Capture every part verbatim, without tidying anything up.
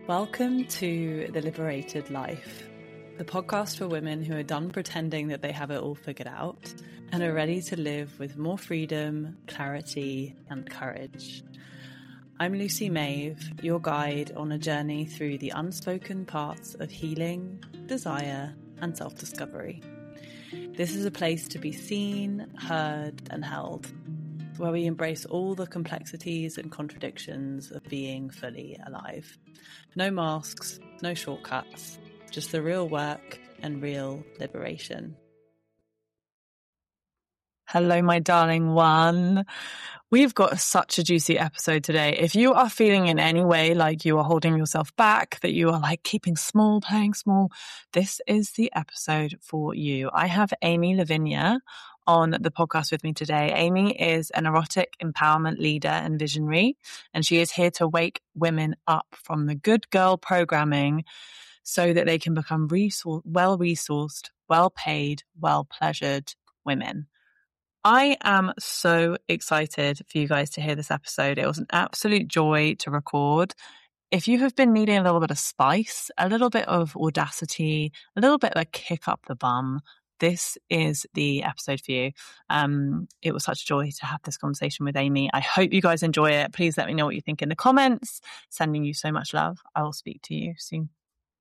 Welcome to The Liberated Life, the podcast for women who are done pretending that they have it all figured out and are ready to live with more freedom, clarity, and courage. I'm Lucy Maeve, your guide on a journey through the unspoken parts of healing, desire, and self-discovery. This is a place to be seen, heard, and held, where we embrace all the complexities and contradictions of being fully alive. No masks, no shortcuts, just the real work and real liberation. Hello, my darling one. We've got such a juicy episode today. If you are feeling in any way like you are holding yourself back, that you are like keeping small, playing small, this is the episode for you. I have Amy Lavinia on the podcast with me today. Amy is an erotic empowerment leader and visionary, and she is here to wake women up from the good girl programming so that they can become resou- well-resourced, well-paid, well-pleasured women. I am so excited for you guys to hear this episode. It was an absolute joy to record. If you have been needing a little bit of spice, a little bit of audacity, a little bit of a kick up the bum, this is the episode for you. Um, it was such a joy to have this conversation with Amy. I hope you guys enjoy it. Please let me know what you think in the comments. Sending you so much love. I will speak to you soon.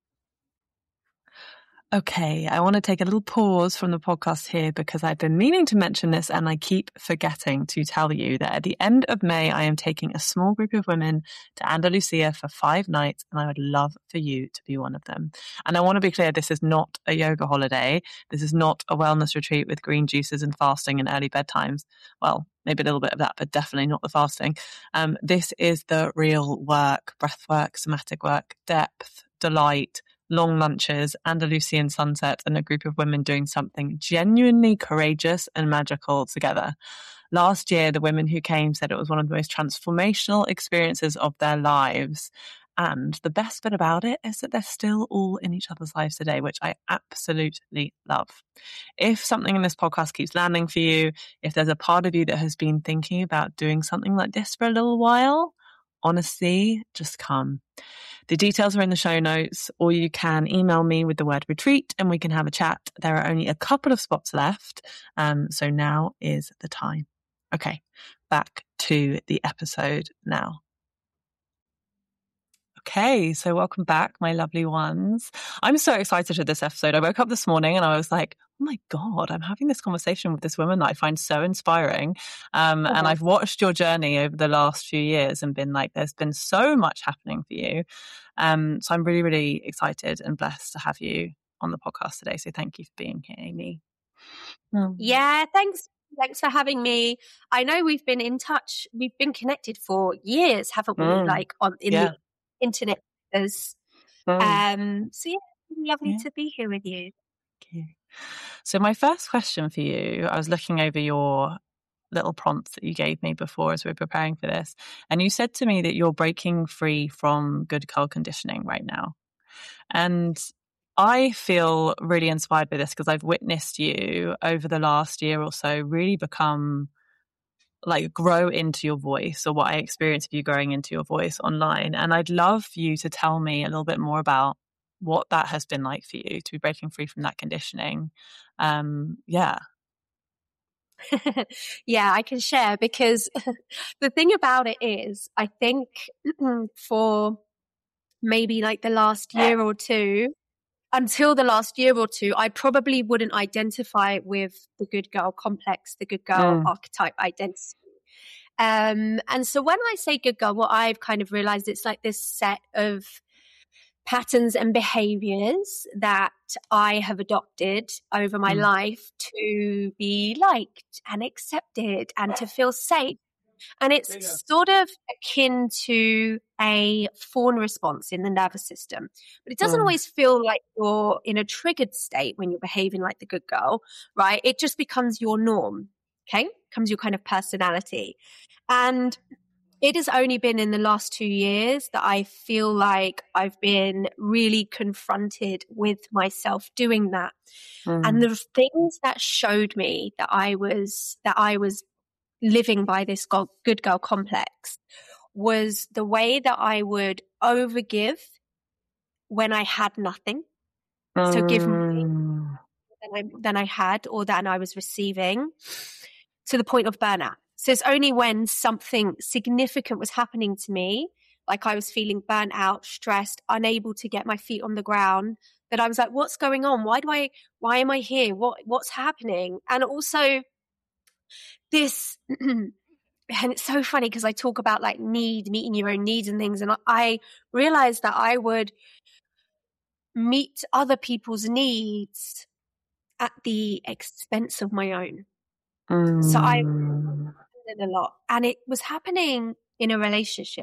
Okay, I want to take a little pause from the podcast here because I've been meaning to mention this and I keep forgetting to tell you that at the end of May, I am taking a small group of women to Andalusia for five nights and I would love for you to be one of them. And I want to be clear, this is not a yoga holiday. This is not a wellness retreat with green juices and fasting and early bedtimes. Well, maybe a little bit of that, but definitely not the fasting. Um, this is the real work, breath work, somatic work, depth, delight, long lunches, Andalusian sunset, and a group of women doing something genuinely courageous and magical together. Last year, the women who came said it was one of the most transformational experiences of their lives. And the best bit about it is that they're still all in each other's lives today, which I absolutely love. If something in this podcast keeps landing for you, if there's a part of you that has been thinking about doing something like this for a little while, honestly, just come. The details are in the show notes, or you can email me with the word retreat and we can have a chat. There are only a couple of spots left, um, so now is the time. Okay, back to the episode now. Okay, so welcome back, my lovely ones. I'm so excited for this episode. I woke up this morning and I was like, oh my God, I'm having this conversation with this woman that I find so inspiring. Um, mm-hmm. And I've watched your journey over the last few years and been like, there's been so much happening for you. Um, so I'm really, really excited and blessed to have you on the podcast today. So thank you for being here, Amy. Mm. Yeah, thanks. Thanks for having me. I know we've been in touch. We've been connected for years, haven't we? Mm. Like on in yeah. the internet. Mm. Um, so yeah, lovely yeah. to be here with you. Thank you. So my first question for you, I was looking over your little prompts that you gave me before as we were preparing for this, and you said to me that you're breaking free from good girl conditioning right now. And I feel really inspired by this because I've witnessed you over the last year or so really become like grow into your voice, or what I experienced of you growing into your voice online. And I'd love you to tell me a little bit more about what that has been like for you to be breaking free from that conditioning. Um, yeah. Yeah, I can share because the thing about it is, I think for maybe like the last year or two, until the last year or two, I probably wouldn't identify with the good girl complex, the good girl mm. archetype identity. Um, and so when I say good girl, what I've kind of realized, it's like this set of patterns and behaviors that I have adopted over my mm. life to be liked and accepted and to feel safe. And it's sort of akin to a fawn response in the nervous system. But it doesn't mm. always feel like you're in a triggered state when you're behaving like the good girl, right? It just becomes your norm, okay? Becomes your kind of personality. And it has only been in the last two years that I feel like I've been really confronted with myself doing that. Mm. And the things that showed me that I was, that I was living by this good girl complex was the way that I would overgive when I had nothing. Mm. So give me than I, than I had or than I was receiving, to the point of burnout. So it's only when something significant was happening to me, like I was feeling burnt out, stressed, unable to get my feet on the ground, that I was like, what's going on? Why do I, why am I here? What, what's happening? And also this, and it's so funny because I talk about like need, meeting your own needs and things. And I realized that I would meet other people's needs at the expense of my own. Mm. So I did a lot, and it was happening in a relationship.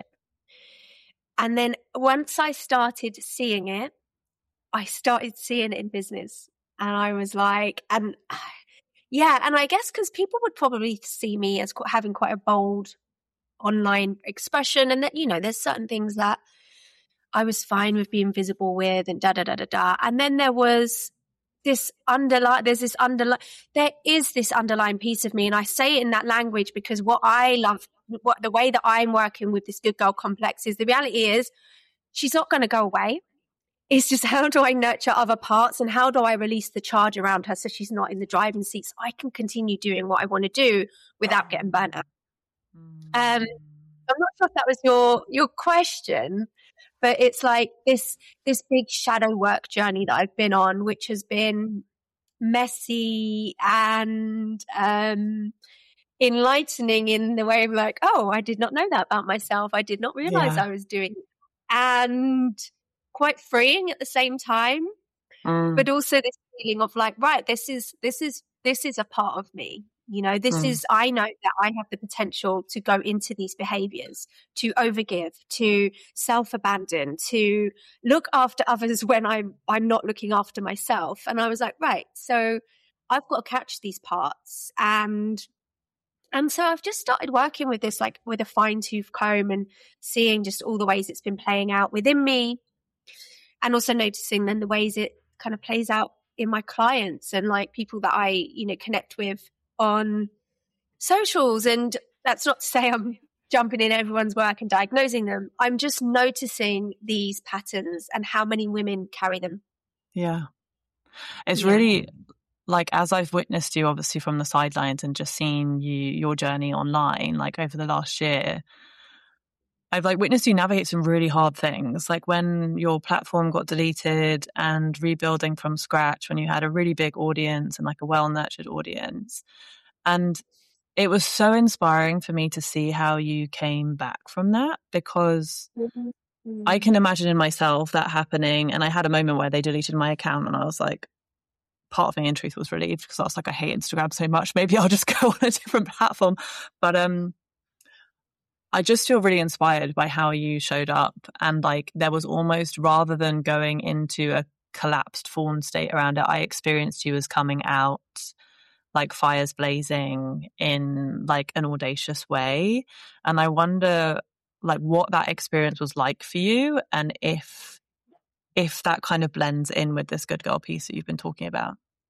And then once I started seeing it, I started seeing it in business, and I was like, and yeah, and I guess because people would probably see me as having quite a bold online expression, and that, you know, there's certain things that I was fine with being visible with, and da da da da da. And then there was this underline, there's this underline, there is this underlying piece of me. And I say it in that language because what I love, what the way that I'm working with this good girl complex is, the reality is she's not going to go away. It's just, how do I nurture other parts, and how do I release the charge around her so she's not in the driving seat, so I can continue doing what I want to do without getting burnt out. Um, I'm not sure if that was your, your question, but it's like this, this big shadow work journey that I've been on, which has been messy and um, enlightening in the way of like, oh, I did not know that about myself. I did not realize Yeah. I was doing it. And quite freeing at the same time, Mm. but also this feeling of like, right, this is, this is, this is a part of me. You know, this Mm. is, I know that I have the potential to go into these behaviors, to overgive, to self-abandon, to look after others when I'm, I'm not looking after myself. And I was like, right, so I've got to catch these parts. And, and so I've just started working with this, like with a fine tooth comb, and seeing just all the ways it's been playing out within me, and also noticing then the ways it kind of plays out in my clients and like people that I, you know, connect with on socials. And that's not to say I'm jumping in everyone's work and diagnosing them. I'm just noticing these patterns and how many women carry them. Yeah. It's Yeah. really like, as I've witnessed you obviously from the sidelines and just seen you, your journey online, like over the last year, I've like witnessed you navigate some really hard things, like when your platform got deleted and rebuilding from scratch, when you had a really big audience and like a well-nurtured audience. And it was so inspiring for me to see how you came back from that, because Mm-hmm. I can imagine in myself that happening. And I had a moment where they deleted my account and I was like, part of me in truth was relieved, because I was like, I hate Instagram so much. Maybe I'll just go on a different platform. But um, I just feel really inspired by how you showed up. And like, there was almost, rather than going into a collapsed fawn state around it, I experienced you as coming out like fires blazing in like an audacious way. And I wonder like what that experience was like for you, and if if that kind of blends in with this good girl piece that you've been talking about.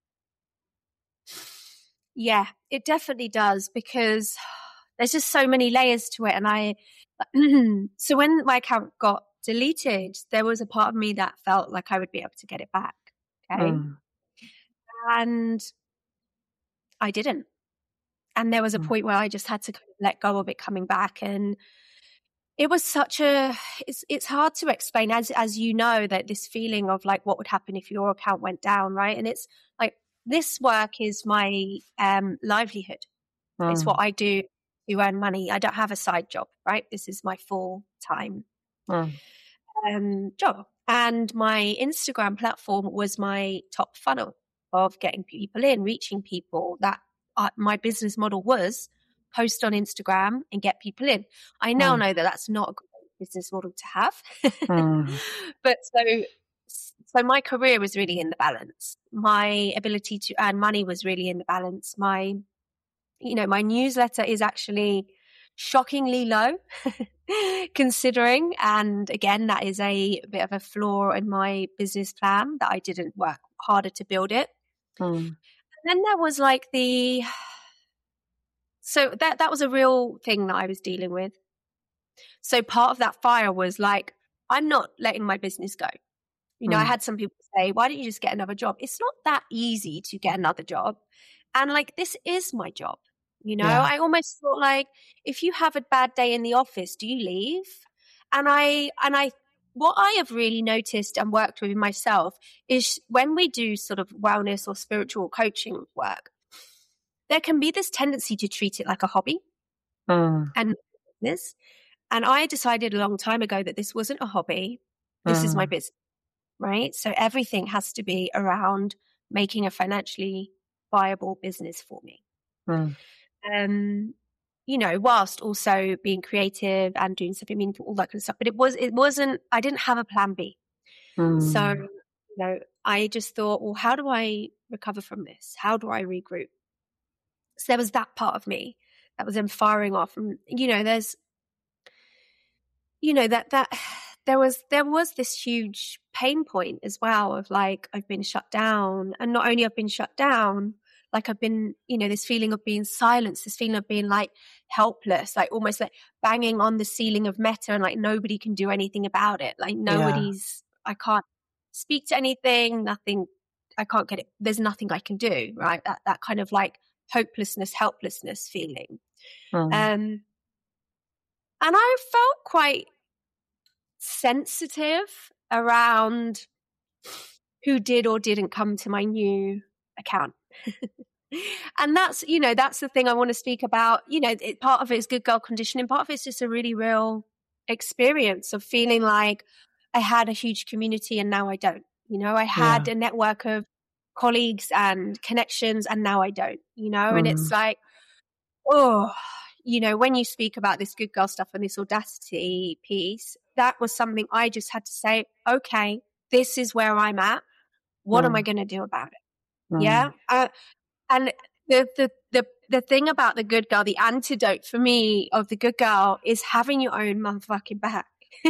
Yeah, it definitely does, because there's just so many layers to it. And I, so when my account got deleted, there was a part of me that felt like I would be able to get it back. Okay. Mm. And I didn't. And there was a Mm. point where I just had to kind of let go of it coming back. And it was such a, it's it's hard to explain, as as you know, that this feeling of like, what would happen if your account went down, right? And it's like, this work is my um, livelihood. Mm. It's what I do to earn money. I don't have a side job, right? This is my full time Mm. um, job. And my Instagram platform was my top funnel of getting people in, reaching people. That uh, my business model was post on Instagram and get people in. I now Mm. know that that's not a great business model to have. Mm. But so, so my career was really in the balance. My ability to earn money was really in the balance. My, you know, my newsletter is actually shockingly low considering. And again, that is a bit of a flaw in my business plan, that I didn't work harder to build it. Mm. And then there was like the, so that, that was a real thing that I was dealing with. So part of that fire was like, I'm not letting my business go. You know, mm. I had some people say, why don't you just get another job? It's not that easy to get another job. And like, this is my job. You know, Yeah. I almost thought like, if you have a bad day in the office, do you leave? And I, and I, what I have really noticed and worked with myself is when we do sort of wellness or spiritual coaching work, there can be this tendency to treat it like a hobby Mm, and business. And I decided a long time ago that this wasn't a hobby. This is my mm, business, right? So everything has to be around making a financially viable business for me. mm, Um, you know, whilst also being creative and doing something meaningful, all that kind of stuff. But it was, it wasn't, I didn't have a plan B. So, mm, you know, I just thought, well, how do I recover from this? How do I regroup? So there was that part of me that was then firing off. And, you know, there's, you know, that, that there was, there was this huge pain point as well of like, I've been shut down, and not only I've been shut down, like I've been, you know, this feeling of being silenced, this feeling of being like helpless, like almost like banging on the ceiling of Meta and like nobody can do anything about it. Like nobody's, I can't speak to anything, nothing, I can't get it. There's nothing I can do, right? That, that kind of like hopelessness, helplessness feeling. mm, Um, and I felt quite sensitive around who did or didn't come to my new account. And that's, you know, that's the thing I want to speak about. You know, it, part of it is good girl conditioning. Part of it's just a really real experience of feeling like I had a huge community and now I don't. You know, I had yeah. a network of colleagues and connections and now I don't, you know, Mm, and it's like, oh, you know, when you speak about this good girl stuff and this audacity piece, that was something I just had to say, okay, this is where I'm at. What am I mm, going to do about it? mm, Yeah. Uh, and the, the, the, the thing about the good girl, the antidote for me of the good girl is having your own motherfucking back.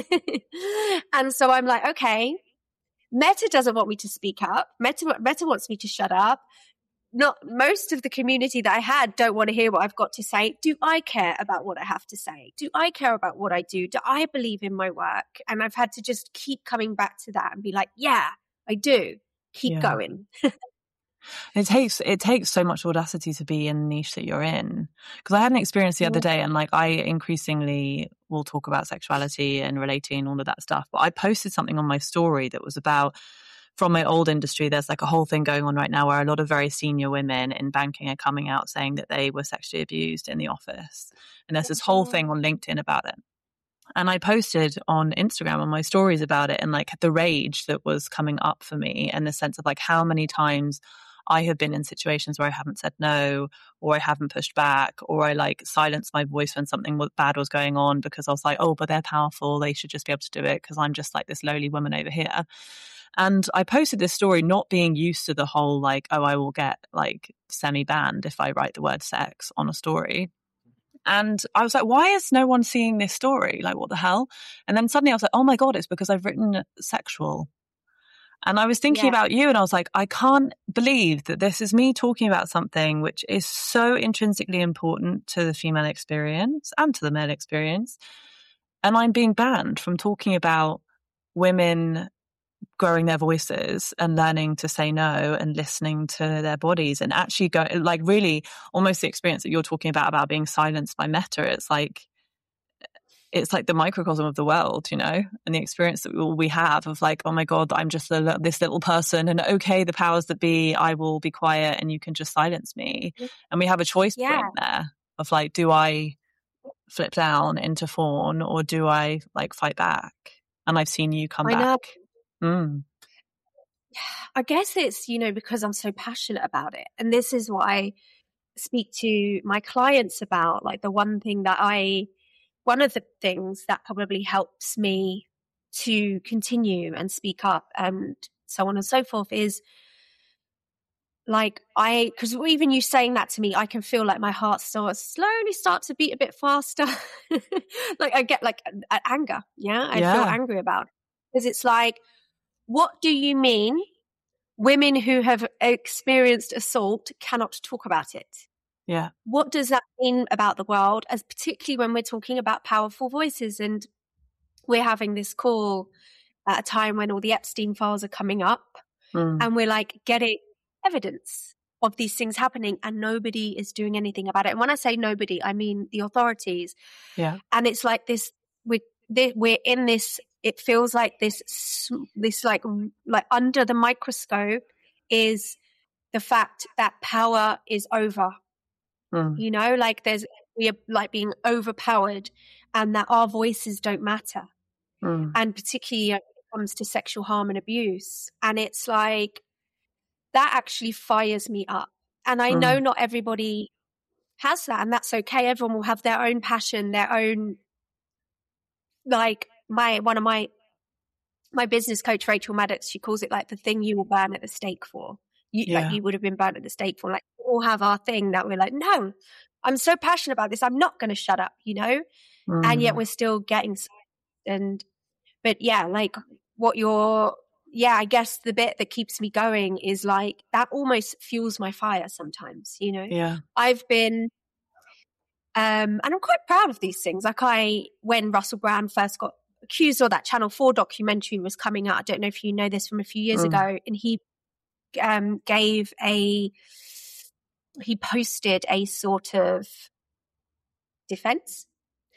And so I'm like, okay, Meta doesn't want me to speak up. Meta, Meta wants me to shut up. Not most of the community that I had don't want to hear what I've got to say. Do I care about what I have to say? Do I care about what I do? Do I believe in my work? And I've had to just keep coming back to that and be like, yeah, I do. Keep yeah. going. It takes it takes so much audacity to be in the niche that you're in. Because I had an experience the other day, and like I increasingly will talk about sexuality and relating and all of that stuff. But I posted something on my story that was about, from my old industry, there's like a whole thing going on right now where a lot of very senior women in banking are coming out saying that they were sexually abused in the office. And there's this whole thing on LinkedIn about it. And I posted on Instagram on my stories about it and like the rage that was coming up for me, and the sense of like how many times I have been in situations where I haven't said no, or I haven't pushed back, or I like silenced my voice when something bad was going on because I was like, oh, but they're powerful. They should just be able to do it because I'm just like this lowly woman over here. And I posted this story not being used to the whole like, oh, I will get like semi-banned if I write the word sex on a story. And I was like, why is no one seeing this story? Like, what the hell? And then suddenly I was like, oh my God, it's because I've written sexual. And I was thinking Yeah. about you and I was like, I can't believe that this is me talking about something which is so intrinsically important to the female experience and to the male experience. And I'm being banned from talking about women growing their voices and learning to say no and listening to their bodies, and actually go like really almost the experience that you're talking about, about being silenced by Meta. It's like, it's like the microcosm of the world, you know, and the experience that we have of like, oh my God, I'm just a, this little person, and okay, the powers that be, I will be quiet and you can just silence me. And we have a choice Yeah. point there of like, do I flip down into fawn or do I like fight back? And I've seen you come I know. back. Mm. I guess it's, you know, because I'm so passionate about it. And this is what I speak to my clients about. Like the one thing that I, one of the things that probably helps me to continue and speak up and so on and so forth is like I, because even you saying that to me, I can feel like my heart starts slowly start to beat a bit faster. Like I get like a, a anger. Yeah. I Yeah. feel angry about it because it's like, what do you mean women who have experienced assault cannot talk about it? Yeah. What does that mean about the world, as particularly when we're talking about powerful voices? And we're having this call at a time when all the Epstein files are coming up Mm. and we're like getting evidence of these things happening and nobody is doing anything about it. And when I say nobody, I mean the authorities. Yeah. And it's like this, we, we're in this, it feels like this, this like, like under the microscope is the fact that power is over, Mm. you know, like there's, we are like being overpowered and that our voices don't matter. Mm. And particularly when it comes to sexual harm and abuse. And it's like, that actually fires me up. And I Mm. know not everybody has that, and that's okay. Everyone will have their own passion, their own, like my, one of my, my business coach, Rachel Maddox, she calls it like the thing you will burn at the stake for. You, Yeah. like you would have been burnt at the stake for. Like we all have our thing that we're like, no, I'm so passionate about this. I'm not going to shut up, you know? Mm. And yet we're still getting, and, but yeah, like what you're, yeah, I guess the bit that keeps me going is like, that almost fuels my fire sometimes, you know? Yeah. I've been, um, and I'm quite proud of these things. Like I, when Russell Brand first got accused, or that Channel four documentary was coming out, I don't know if you know this from a few years Mm. ago, and he um, gave a, he posted a sort of defense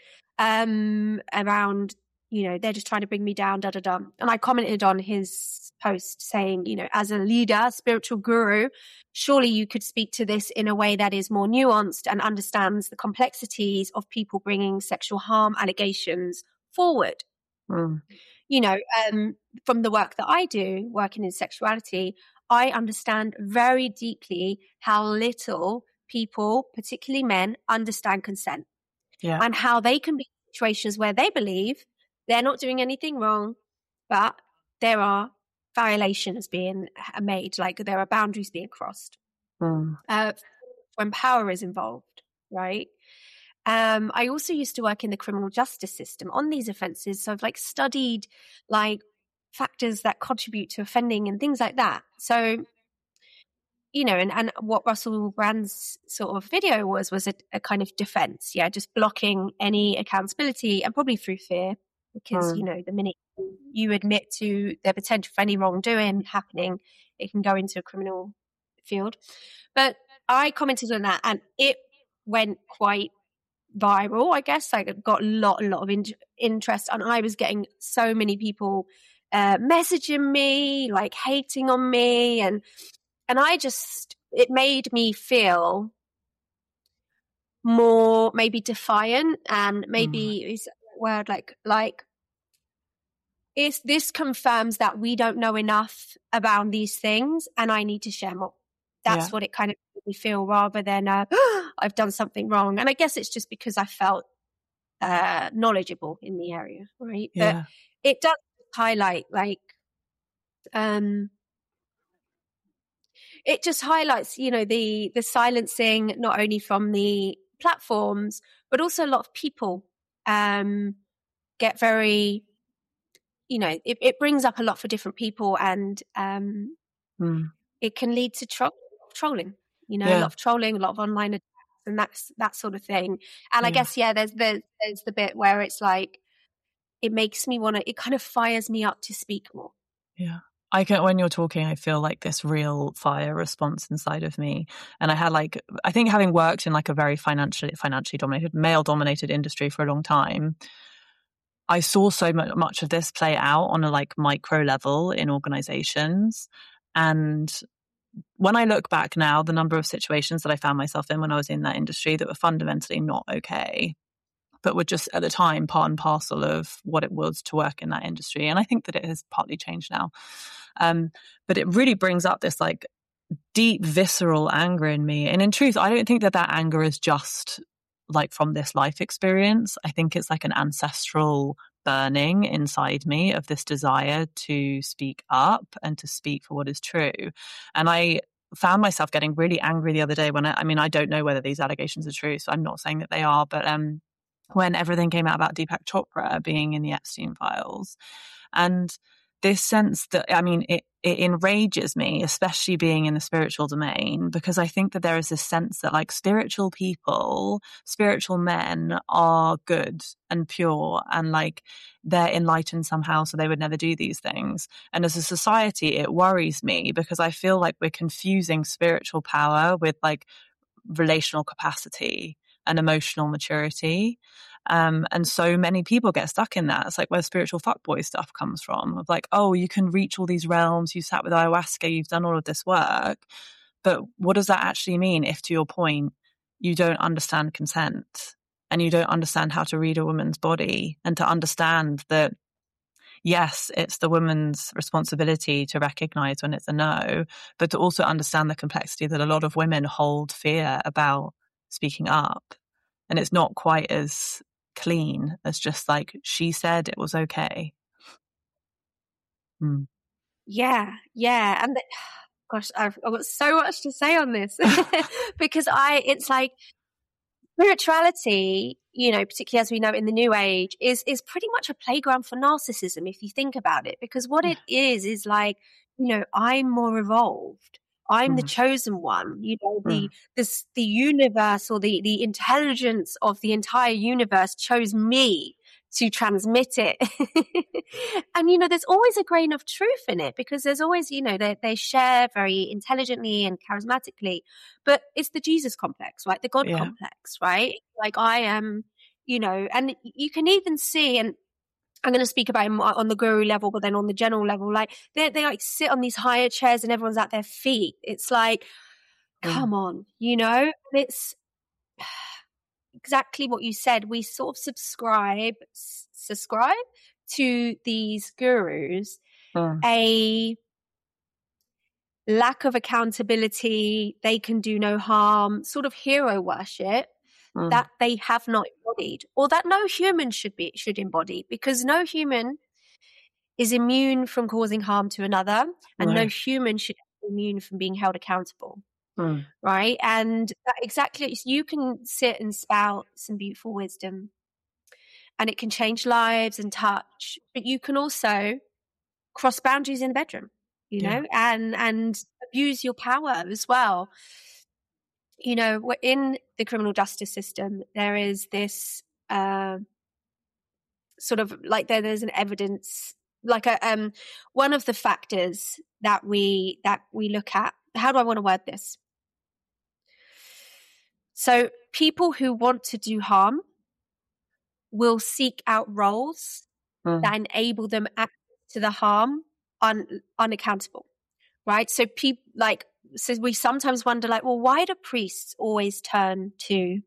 um, around, you know, they're just trying to bring me down, da da da. And I commented on his post saying, you know, as a leader, spiritual guru, surely you could speak to this in a way that is more nuanced and understands the complexities of people bringing sexual harm allegations forward. Mm. You know, um, from the work that I do, working in sexuality, I understand very deeply how little people, particularly men, understand consent. Yeah. And how they can be in situations where they believe they're not doing anything wrong, but there are violations being made, like there are boundaries being crossed. Mm. Uh, when power is involved, right? Um, I also used to work in the criminal justice system on these offences, so I've like studied like factors that contribute to offending and things like that. So, you know, and, and what Russell Brand's sort of video was, was a, a kind of defense. Yeah. Just blocking any accountability, and probably through fear, because, Mm. you know, the minute you admit to the potential for any wrongdoing happening, it can go into a criminal field. But I commented on that and it went quite viral, I guess. Like it got a lot, a lot of in- interest, and I was getting so many people uh, messaging me, like hating on me, and And I just, it made me feel more maybe defiant, and maybe mm. is a word like, like, it's, this confirms that we don't know enough about these things and I need to share more. That's yeah. what it kind of made me feel, rather than uh, oh, I've done something wrong. And I guess it's just because I felt uh, knowledgeable in the area, right? Yeah. But it does highlight like, um, it just highlights, you know, the the silencing, not only from the platforms, but also a lot of people um, get very, you know, it, it brings up a lot for different people, and um, mm. it can lead to tro- trolling, you know, yeah. a lot of trolling, a lot of online attacks, and that's that sort of thing. And yeah. I guess, yeah, there's, there's, there's the bit where it's like, it makes me want to, it kind of fires me up to speak more. Yeah. I can, when you're talking, I feel like this real fire response inside of me. And I had like, I think having worked in like a very financially, financially dominated, male dominated industry for a long time, I saw so much of this play out on a like micro level in organizations. And when I look back now, the number of situations that I found myself in when I was in that industry that were fundamentally not okay, but were just at the time part and parcel of what it was to work in that industry. And I think that it has partly changed now. Um, but it really brings up this like deep, visceral anger in me. And in truth, I don't think that that anger is just like from this life experience. I think it's like an ancestral burning inside me of this desire to speak up and to speak for what is true. And I found myself getting really angry the other day when I, I mean, I don't know whether these allegations are true, so I'm not saying that they are, but um, when everything came out about Deepak Chopra being in the Epstein files, and this sense that, I mean, it it enrages me, especially being in the spiritual domain, because I think that there is this sense that like spiritual people, spiritual men are good and pure and like they're enlightened somehow, so they would never do these things. And as a society, it worries me because I feel like we're confusing spiritual power with like relational capacity and emotional maturity. Um, and so many people get stuck in that. It's like where spiritual fuckboy stuff comes from, of like, oh, you can reach all these realms, you sat with ayahuasca, you've done all of this work. But what does that actually mean if, to your point, you don't understand consent and you don't understand how to read a woman's body, and to understand that, yes, it's the woman's responsibility to recognize when it's a no, but to also understand the complexity that a lot of women hold fear about speaking up. And it's not quite as clean as just like, she said it was okay. Mm. Yeah, yeah. And the, gosh, I've, I've got so much to say on this because I, it's like spirituality, you know, particularly as we know in the new age, is, is pretty much a playground for narcissism if you think about it, because what yeah. it is, is like, you know, I'm more evolved. I'm mm. the chosen one, you know, the, mm. this, the universe or the, the intelligence of the entire universe chose me to transmit it. And, you know, there's always a grain of truth in it because there's always, you know, they, they share very intelligently and charismatically, but it's the Jesus complex, right? The God yeah. complex, right? Like I am, you know, and you can even see, and I'm going to speak about it on the guru level, but then on the general level, like they they like sit on these higher chairs and everyone's at their feet. It's like, mm. come on, you know, it's exactly what you said. We sort of subscribe, s- subscribe to these gurus, mm. a lack of accountability. They can do no harm, sort of hero worship. Mm. That they have not embodied, or that no human should be should embody, because no human is immune from causing harm to another, and right. no human should be immune from being held accountable. Mm. Right? And that exactly, you can sit and spout some beautiful wisdom, and it can change lives and touch, but you can also cross boundaries in the bedroom, you yeah. know, and and abuse your power as well. You know, in the criminal justice system, there is this uh, sort of like there, there's an evidence, like a um, one of the factors that we that we look at. How do I want to word this? So, people who want to do harm will seek out roles mm. that enable them access to the harm un, unaccountable, right? So, people like. So we sometimes wonder, like, well, why do priests always turn to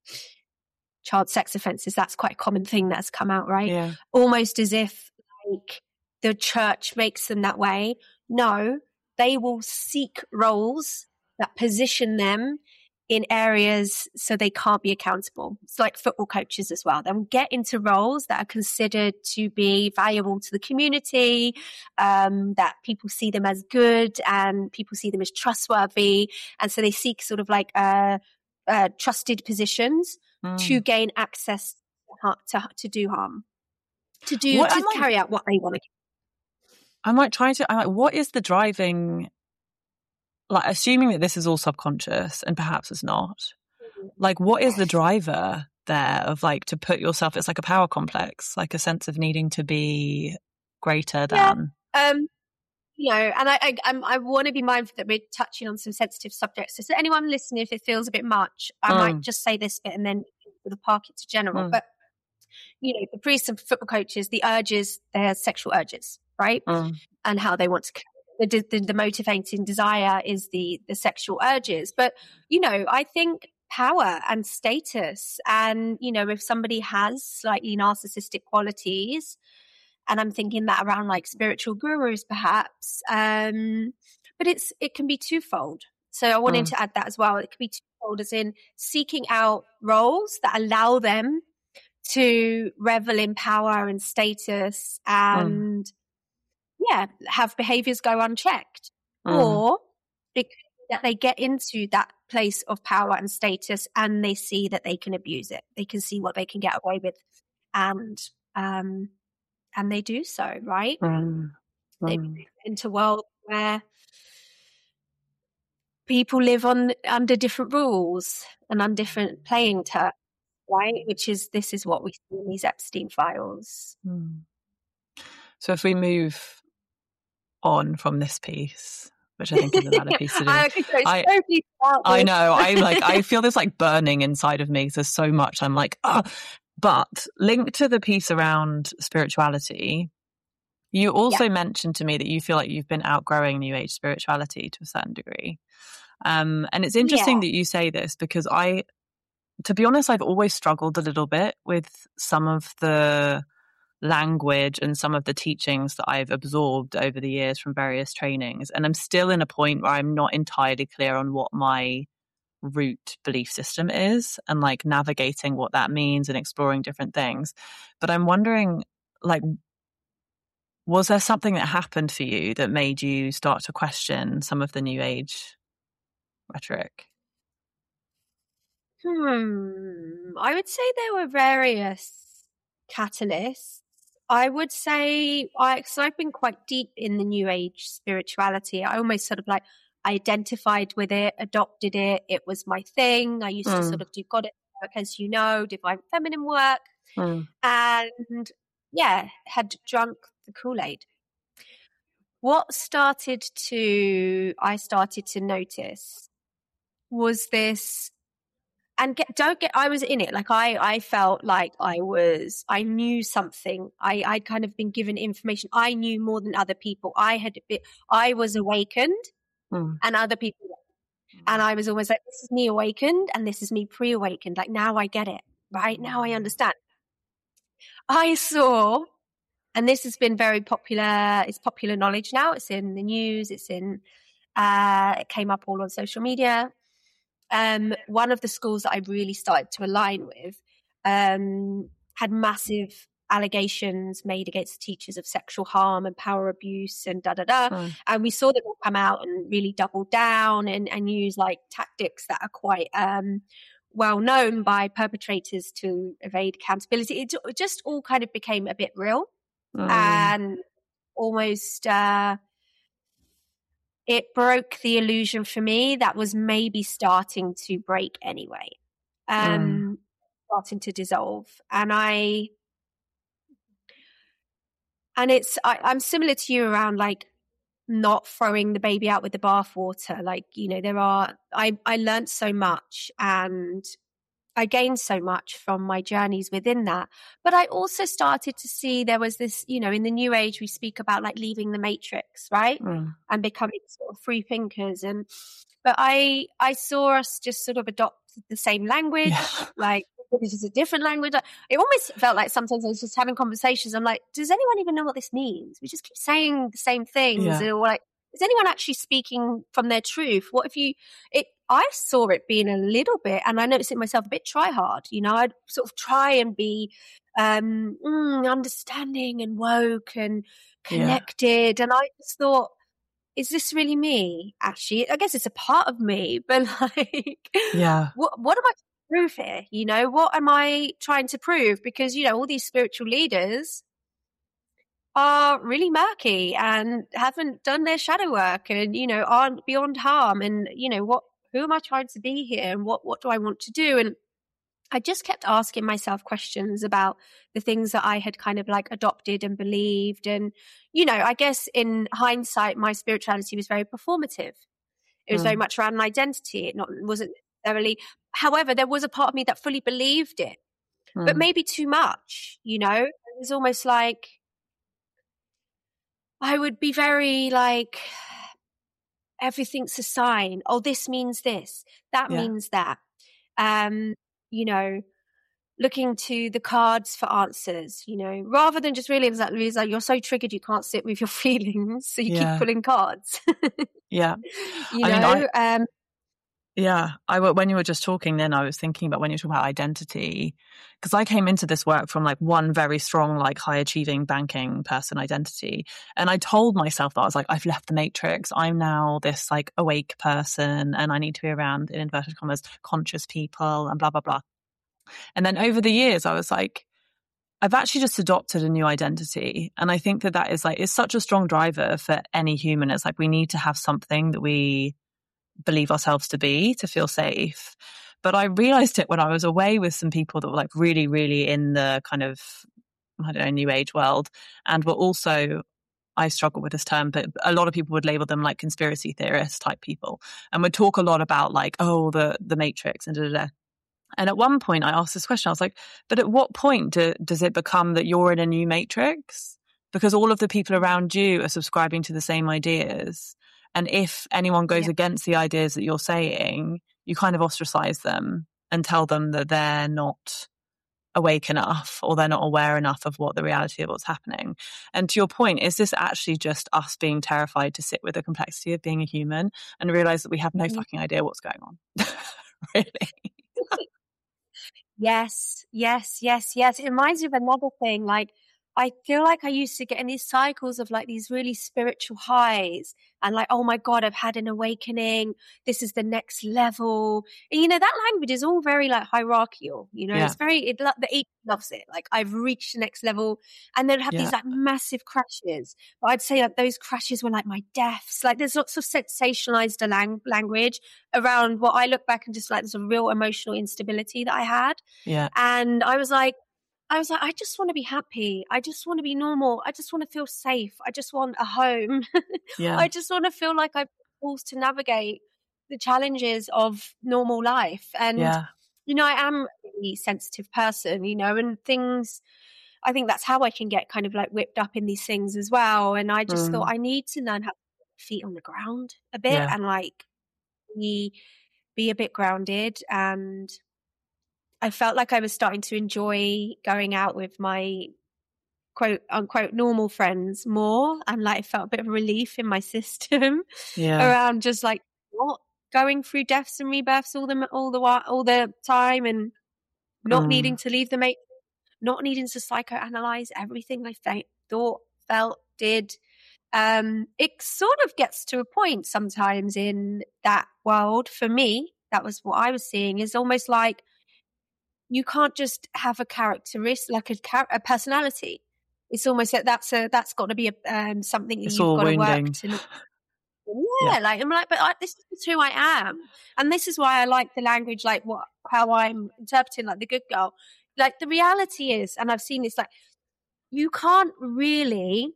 child sex offences? That's quite a common thing that's come out, right? Yeah. Almost as if like the church makes them that way. No, they will seek roles that position them in areas so they can't be accountable. It's like football coaches as well. They'll get into roles that are considered to be valuable to the community, um, that people see them as good and people see them as trustworthy. And so they seek sort of like uh, uh, trusted positions mm. to gain access to, to do harm, to do what, to like, carry out what they want to do. I'm like trying to, I'm like, what is the driving... like assuming that this is all subconscious and perhaps it's not, like what is the driver there of like to put yourself, it's like a power complex, like a sense of needing to be greater than yeah. um you know, and I I, I'm, I want to be mindful that we're touching on some sensitive subjects, so anyone listening, if it feels a bit much, I mm. might just say this bit and then we'll park it to general. mm. But you know, the priests and football coaches, the urges, their sexual urges, right? mm. And how they want to The, the, the motivating desire is the the sexual urges. But, you know, I think power and status, and, you know, if somebody has slightly narcissistic qualities, and I'm thinking that around like spiritual gurus perhaps, um, but it's it can be twofold. So I wanted mm. to add that as well. It can be twofold, as in seeking out roles that allow them to revel in power and status and mm. yeah, have behaviors go unchecked, mm. or it, that they get into that place of power and status and they see that they can abuse it. They can see what they can get away with, and um, and they do so, right? Mm. Mm. They into world where people live on under different rules and on different playing terms, right? Which is, this is what we see in these Epstein files. Mm. So if we move on from this piece, which I think is a valid piece to do. I, I, so I know, I like, I feel this like burning inside of me because there's so much. I'm like, oh, but linked to the piece around spirituality, you also yeah. mentioned to me that you feel like you've been outgrowing New Age spirituality to a certain degree. Um, and it's interesting yeah. that you say this because I, to be honest, I've always struggled a little bit with some of the language and some of the teachings that I've absorbed over the years from various trainings. And I'm still in a point where I'm not entirely clear on what my root belief system is and like navigating what that means and exploring different things. But I'm wondering, like, was there something that happened for you that made you start to question some of the New Age rhetoric? Hmm. I would say there were various catalysts. I would say I, because I've been quite deep in the New Age spirituality. I almost sort of like identified with it, adopted it. It was my thing. I used mm. to sort of do goddess work, as you know, divine feminine work. Mm. And yeah, had drunk the Kool-Aid. What started to, I started to notice was this, and get, don't get, I was in it. Like I, I felt like I was, I knew something. I, I'd kind of been given information. I knew more than other people. I had, been, I was awakened mm. and other people weren't. And I was always like, this is me awakened and this is me pre-awakened. Like now I get it, right? Now I understand. I saw, and this has been very popular, it's popular knowledge now. It's in the news. It's in, uh, it came up all on social media. Um, one of the schools that I really started to align with um, had massive allegations made against teachers of sexual harm and power abuse and da da da. Mm. And we saw them all come out and really double down and, and use like tactics that are quite um, well known by perpetrators to evade accountability. It, it just all kind of became a bit real mm. and almost. Uh, It broke the illusion for me that was maybe starting to break anyway, um, mm. starting to dissolve. And I, and it's, I, I'm similar to you around like not throwing the baby out with the bathwater. Like, you know, there are, I, I learned so much and I gained so much from my journeys within that. But I also started to see there was this, you know, in the New Age, we speak about like leaving the matrix, right? Mm. And becoming sort of free thinkers. And, but I, I saw us just sort of adopt the same language, yeah. like this is a different language. It almost felt like sometimes I was just having conversations. I'm like, does anyone even know what this means? We just keep saying the same things. Yeah. Or like, is anyone actually speaking from their truth? What if you, it, I saw it being a little bit, and I noticed it myself, a bit try hard. You know, I'd sort of try and be um, mm, understanding and woke and connected. Yeah. And I just thought, is this really me? Actually, I guess it's a part of me, but like, yeah, what, what am I trying to prove here? You know, what am I trying to prove? Because, you know, all these spiritual leaders are really murky and haven't done their shadow work and, you know, aren't beyond harm. And, you know, what, who am I trying to be here and what, what do I want to do? And I just kept asking myself questions about the things that I had kind of like adopted and believed. And, you know, I guess in hindsight, my spirituality was very performative. It was mm. very much around an identity. It not, wasn't necessarily, however, there was a part of me that fully believed it, mm. but maybe too much, you know, it was almost like, I would be very like, everything's a sign. Oh, this means this. That yeah. means that. Um, you know, looking to the cards for answers, you know, rather than just realizing that like, you're so triggered you can't sit with your feelings. So you yeah. keep pulling cards. yeah. You I know, mean, I, um, yeah. I, when you were just talking then, I was thinking about when you talk about identity, because I came into this work from like one very strong, like high achieving banking person identity. And I told myself that I was like, I've left the matrix. I'm now this like awake person and I need to be around, in inverted commas, conscious people and blah, blah, blah. And then over the years, I was like, I've actually just adopted a new identity. And I think that that is like, it's such a strong driver for any human. It's like, we need to have something that we believe ourselves to be to feel safe. But I realized it when I was away with some people that were like really, really in the kind of, I don't know, new age world, and were also, I struggle with this term, but a lot of people would label them like conspiracy theorist type people, and would talk a lot about like, oh, the, the Matrix and da, da, da. And at one point I asked this question, I was like, but at what point do, does it become that you're in a new Matrix? Because all of the people around you are subscribing to the same ideas. And if anyone goes Yeah. against the ideas that you're saying, you kind of ostracize them and tell them that they're not awake enough, or they're not aware enough of what the reality of what's happening. And to your point, is this actually just us being terrified to sit with the complexity of being a human and realize that we have no fucking idea what's going on? Really? Yes, yes, yes, yes. It reminds me of another thing. Like, I feel like I used to get in these cycles of like these really spiritual highs and like, oh my God, I've had an awakening. This is the next level. And you know, that language is all very like hierarchical, you know, Yeah. it's very, it, the ego loves it. Like, I've reached the next level, and then have Yeah. these like massive crashes. But I'd say like those crashes were like my deaths. Like, there's lots of sensationalized lang- language around what I look back and just like there's a real emotional instability that I had. Yeah. And I was like, I was like, I just want to be happy. I just want to be normal. I just want to feel safe. I just want a home. Yeah. I just want to feel like I'm forced to navigate the challenges of normal life. And, Yeah. you know, I am a really sensitive person, you know, and things, I think that's how I can get kind of like whipped up in these things as well. And I just Mm. thought I need to learn how to put feet on the ground a bit Yeah. and like be, be a bit grounded. And I felt like I was starting to enjoy going out with my quote unquote normal friends more, and like I felt a bit of relief in my system Yeah. around just like not going through deaths and rebirths all the all the while, all the time, and not Mm. needing to leave the mate, not needing to psychoanalyze everything I th- thought, felt, did. Um, it sort of gets to a point sometimes in that world. For me, that was what I was seeing, is almost like you can't just have a characteristic, like a, char- a personality. It's almost like that's a that's got to be a um, something that It's you've all got wounding. to work to. Yeah, Yeah. like I'm like, but I, this is who I am, and this is why I like the language, like what how I'm interpreting, like the good girl. Like the reality is, and I've seen this, like you can't really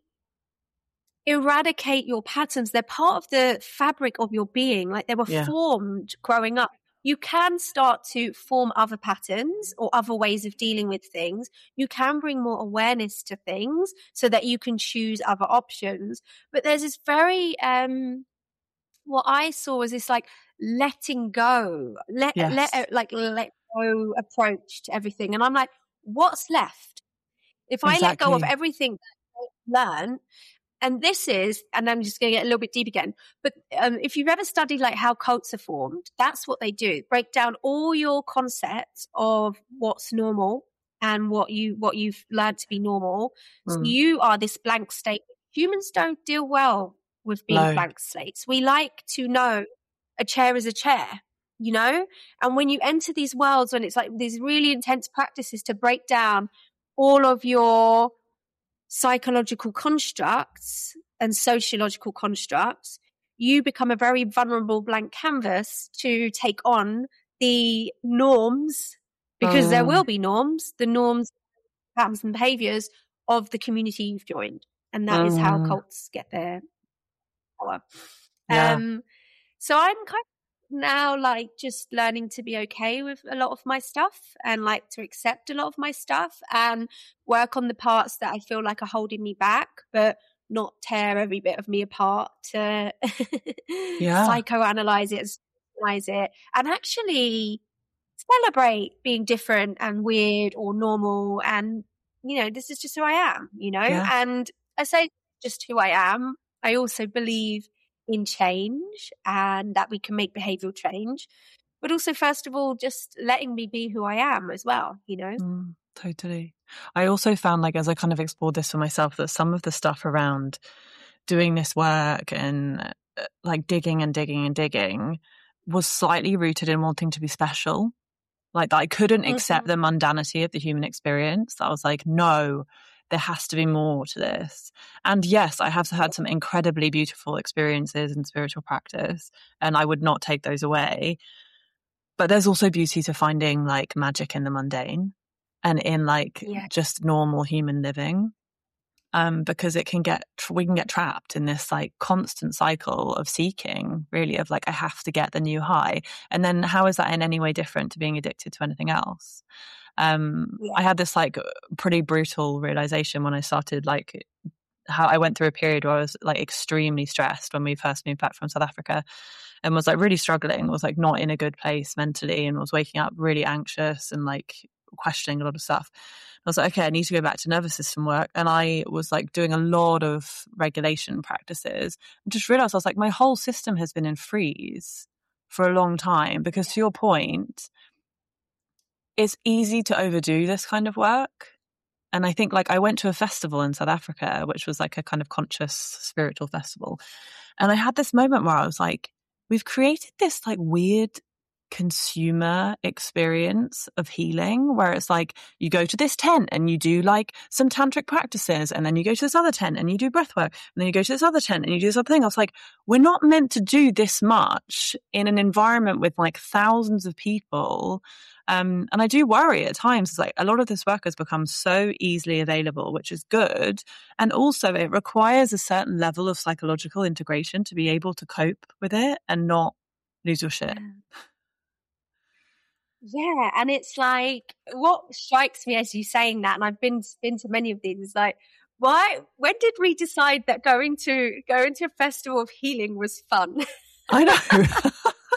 eradicate your patterns. They're part of the fabric of your being. Like they were Yeah. formed growing up. You can start to form other patterns or other ways of dealing with things. You can bring more awareness to things so that you can choose other options. But there's this very, um, what I saw was this like letting go, let, Yes. let, like let go approach to everything. And I'm like, what's left? If I let go of Exactly. everything that I've learned, and this is, and I'm just going to get a little bit deep again, but um, if you've ever studied like how cults are formed, that's what they do. Break down all your concepts of what's normal and what you, what you've learned to be normal. So Mm. you are this blank slate. Humans don't deal well with being No. blank slates. We like to know a chair is a chair, you know? And when you enter these worlds, when it's like these really intense practices to break down all of your psychological constructs and sociological constructs, you become a very vulnerable blank canvas to take on the norms, because Mm. there will be norms, the norms, patterns and behaviors of the community you've joined. And that is how Mm. cults get their power. Yeah. Um, so I'm kind of now like just learning to be okay with a lot of my stuff and like to accept a lot of my stuff and work on the parts that I feel like are holding me back, but not tear every bit of me apart to Yeah. psychoanalyze it, analyze it, and actually celebrate being different and weird or normal. And, you know, this is just who I am, you know, Yeah. and I say just who I am. I also believe in change and that we can make behavioral change, but also first of all just letting me be who I am as well, you know. Mm, totally. I also found, like, as I kind of explored this for myself, that some of the stuff around doing this work and uh, like digging and digging and digging was slightly rooted in wanting to be special. Like that I couldn't Mm-hmm. accept the mundanity of the human experience. I was like, no, there has to be more to this. And yes, I have had some incredibly beautiful experiences in spiritual practice, and I would not take those away. But there's also beauty to finding like magic in the mundane and in like Yeah. just normal human living. Um, because it can get, we can get trapped in this like constant cycle of seeking, really, of like, I have to get the new high. And then how is that in any way different to being addicted to anything else? Um, Yeah. I had this like pretty brutal realization when I started like, how I went through a period where I was like extremely stressed when we first moved back from South Africa, and was like really struggling, was like not in a good place mentally, and was waking up really anxious and like questioning a lot of stuff. I was like, okay, I need to go back to nervous system work. And I was like doing a lot of regulation practices and just realized I was like, my whole system has been in freeze for a long time, because to your point, it's easy to overdo this kind of work. And I think like I went to a festival in South Africa, which was like a kind of conscious spiritual festival. And I had this moment where I was like, we've created this like weird consumer experience of healing where it's like you go to this tent and you do like some tantric practices, and then you go to this other tent and you do breath work, and then you go to this other tent and you do this other thing. I was like, we're not meant to do this much in an environment with like thousands of people. Um, and I do worry at times, it's like a lot of this work has become so easily available, which is good. And also it requires a certain level of psychological integration to be able to cope with it and not lose your shit. Yeah, and it's like, what strikes me as you saying that, and I've been been to many of these, is like, why? When did we decide that going to going to a festival of healing was fun? I know.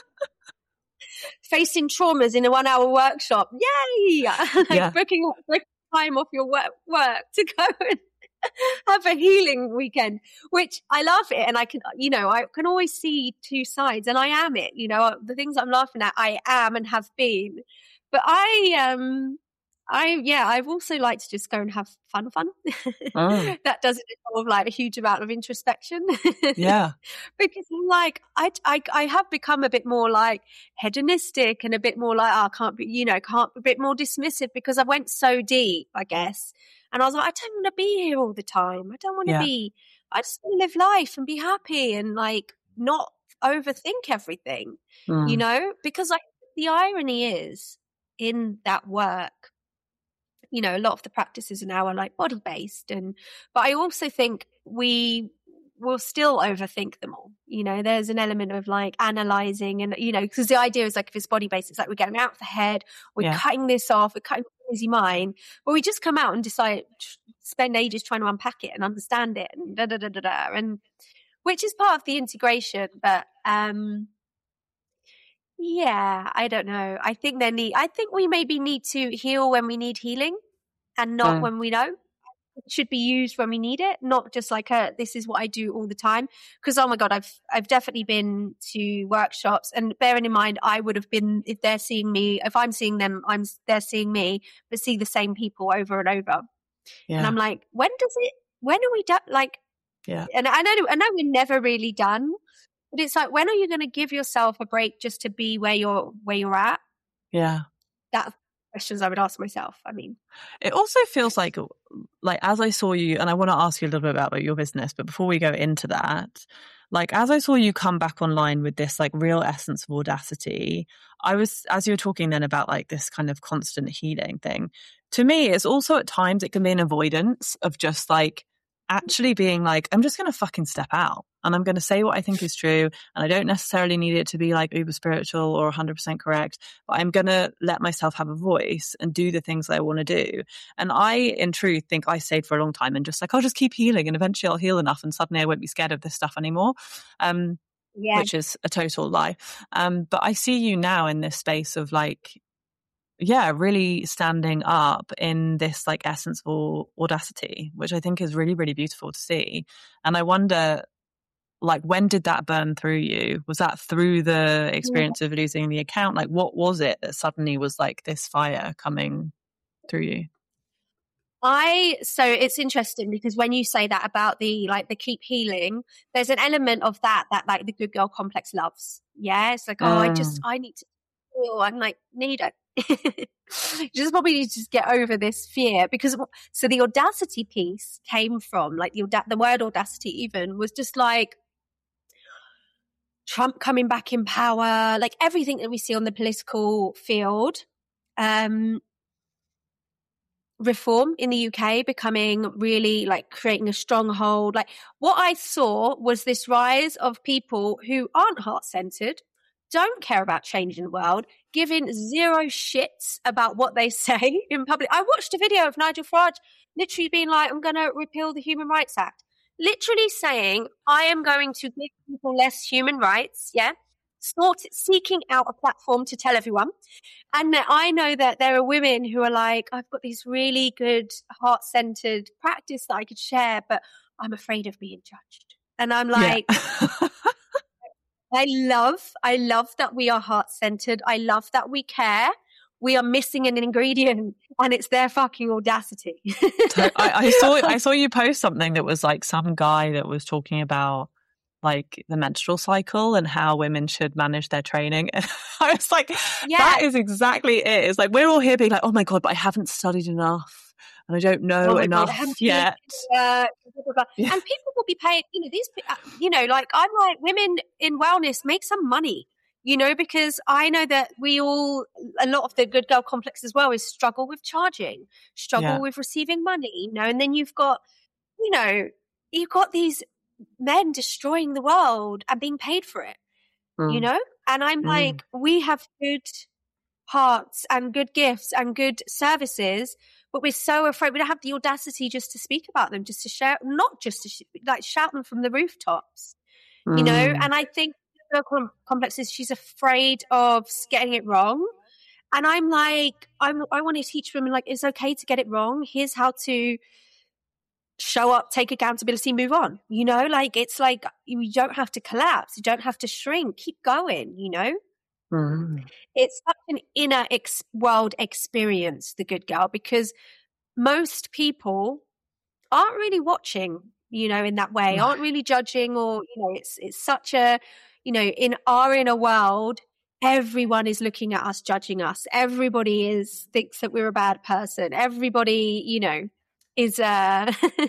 Facing traumas in a one-hour workshop, yay! Like yeah. booking, booking time off your work work to go and have a healing weekend, which I love it, and I can, you know, I can always see two sides, and I am it, you know, the things I'm laughing at, I am and have been, but I, um, I, yeah, I've also liked to just go and have fun, fun. Oh. That doesn't involve like a huge amount of introspection. Yeah. Because I'm like, I, I, I have become a bit more like hedonistic and a bit more like, oh, I can't be, you know, can't a bit more dismissive, because I went so deep, I guess. And I was like, I don't want to be here all the time. I don't want to yeah. be, I just want to live life and be happy and like not overthink everything, mm. you know, because like the irony is in that work, you know, a lot of the practices now are like body based, and, but I also think we will still overthink them all. You know, there's an element of like analyzing, and, you know, because the idea is like, if it's body based, it's like we're getting out of the head, we're yeah. cutting this off, we're cutting the busy mind, but we just come out and decide, spend ages trying to unpack it and understand it, and da da da da da, and which is part of the integration. But um, yeah, I don't know. I think there need. I think we maybe need to heal when we need healing, and not mm. when we know. It should be used when we need it, not just like a, this is what I do all the time. Because oh my god, I've I've definitely been to workshops, and bearing in mind, I would have been, if they're seeing me, if I'm seeing them, I'm they're seeing me, but see the same people over and over. Yeah. And I'm like, when does it? When are we done? Like, yeah. And I know, I know, we're never really done. But it's like, when are you going to give yourself a break just to be where you're where you're at? Yeah. That's questions I would ask myself. I mean, it also feels like, like as I saw you, and I want to ask you a little bit about your business, but before we go into that, like as I saw you come back online with this like real essence of audacity, I was, as you were talking then about like this kind of constant healing thing, to me, it's also at times it can be an avoidance of just like actually being like, I'm just going to fucking step out and I'm going to say what I think is true. And I don't necessarily need it to be like uber spiritual or one hundred percent correct, but I'm going to let myself have a voice and do the things that I want to do. And I, in truth, think I stayed for a long time and just like, I'll just keep healing and eventually I'll heal enough and suddenly I won't be scared of this stuff anymore. Um, yeah. Which is a total lie. Um, but I see you now in this space of like, yeah, really standing up in this like essence of audacity, which I think is really, really beautiful to see. And I wonder, like, when did that burn through you? Was that through the experience yeah. of losing the account? Like, what was it that suddenly was like this fire coming through you? I, so it's interesting because when you say that about the, like the keep healing, there's an element of that, that like the good girl complex loves. Yeah. It's like, oh, mm. I just, I need to heal. I'm like, need a you just probably need to just get over this fear, because so the audacity piece came from like the the word audacity even was just like Trump coming back in power, like everything that we see on the political field, um, reform in the U K becoming really like creating a stronghold. Like what I saw was this rise of people who aren't heart-centered, don't care about changing the world, giving zero shits about what they say in public. I watched a video of Nigel Farage literally being like, I'm going to repeal the Human Rights Act. Literally saying, I am going to give people less human rights, yeah? Sort, seeking out a platform to tell everyone. And I know that there are women who are like, I've got these really good heart-centered practice that I could share, but I'm afraid of being judged. And I'm like... Yeah. I love, I love that we are heart-centered. I love that we care. We are missing an ingredient, and it's their fucking audacity. I, I saw, I saw you post something that was like some guy that was talking about like the menstrual cycle and how women should manage their training. And I was like, yeah. That is exactly it. It's like we're all here being like, oh my God, but I haven't studied enough. And I don't know oh enough God, yet. Uh, blah, blah, blah. Yeah. And people will be paying, you know, these, you know, like I'm like, women in wellness make some money, you know, because I know that we all, a lot of the good girl complex as well is struggle with charging, struggle yeah. with receiving money, you know, and then you've got, you know, you've got these men destroying the world and being paid for it, mm. you know? And I'm mm. like, we have good hearts and good gifts and good services, but we're so afraid. We don't have the audacity just to speak about them, just to share, not just to sh- like shout them from the rooftops, mm. you know? And I think the complex is she's afraid of getting it wrong. And I'm like, I'm, I want to teach women, like, it's okay to get it wrong. Here's how to show up, take accountability, move on. You know, like, it's like, you don't have to collapse. You don't have to shrink. Keep going, you know? Mm. It's such an inner ex- world experience, the good girl, because most people aren't really watching, you know, in that way, aren't really judging, or, you know, it's it's such a, you know, in our inner world, everyone is looking at us, judging us. Everybody is thinks that we're a bad person. Everybody, you know, is uh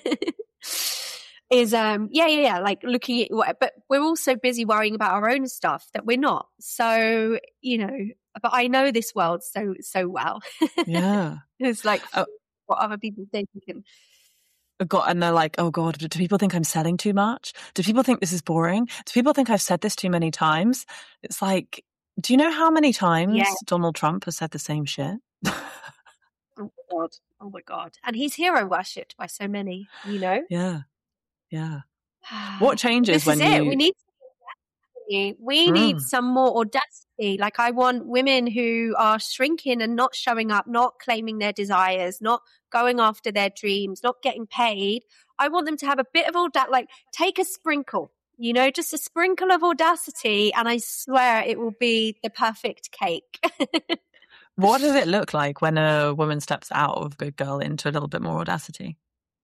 is um yeah yeah yeah like looking at what, but we're also busy worrying about our own stuff that we're not. So, you know, but I know this world so so well. Yeah. It's like oh, what other people think. God, and they're like, oh God, do people think I'm selling too much? Do people think this is boring? Do people think I've said this too many times? It's like, do you know how many times yeah. Donald Trump has said the same shit? Oh my God. Oh my God. And he's hero worshipped by so many, you know? Yeah. Yeah. What changes this when is you... It. We need we mm. need some more audacity. Like, I want women who are shrinking and not showing up, not claiming their desires, not going after their dreams, not getting paid. I want them to have a bit of audacity, like take a sprinkle, you know, just a sprinkle of audacity, and I swear it will be the perfect cake. What does it look like when a woman steps out of good girl into a little bit more audacity?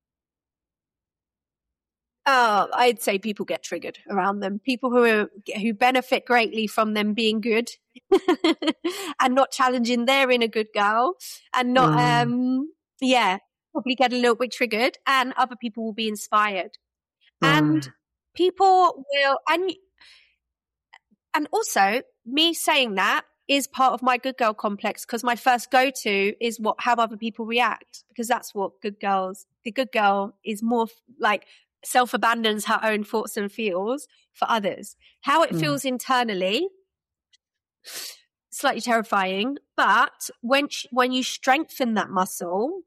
Oh, I'd say people get triggered around them. People who are, who benefit greatly from them being good and not challenging their inner good girl, and not, mm. um, yeah, probably get a little bit triggered, and other people will be inspired. Mm. And people will, and and also me saying that is part of my good girl complex, because my first go-to is what how other people react, because that's what good girls, the good girl is more like self-abandons her own thoughts and feels for others. How it mm. feels internally, slightly terrifying, but when when you strengthen that muscle,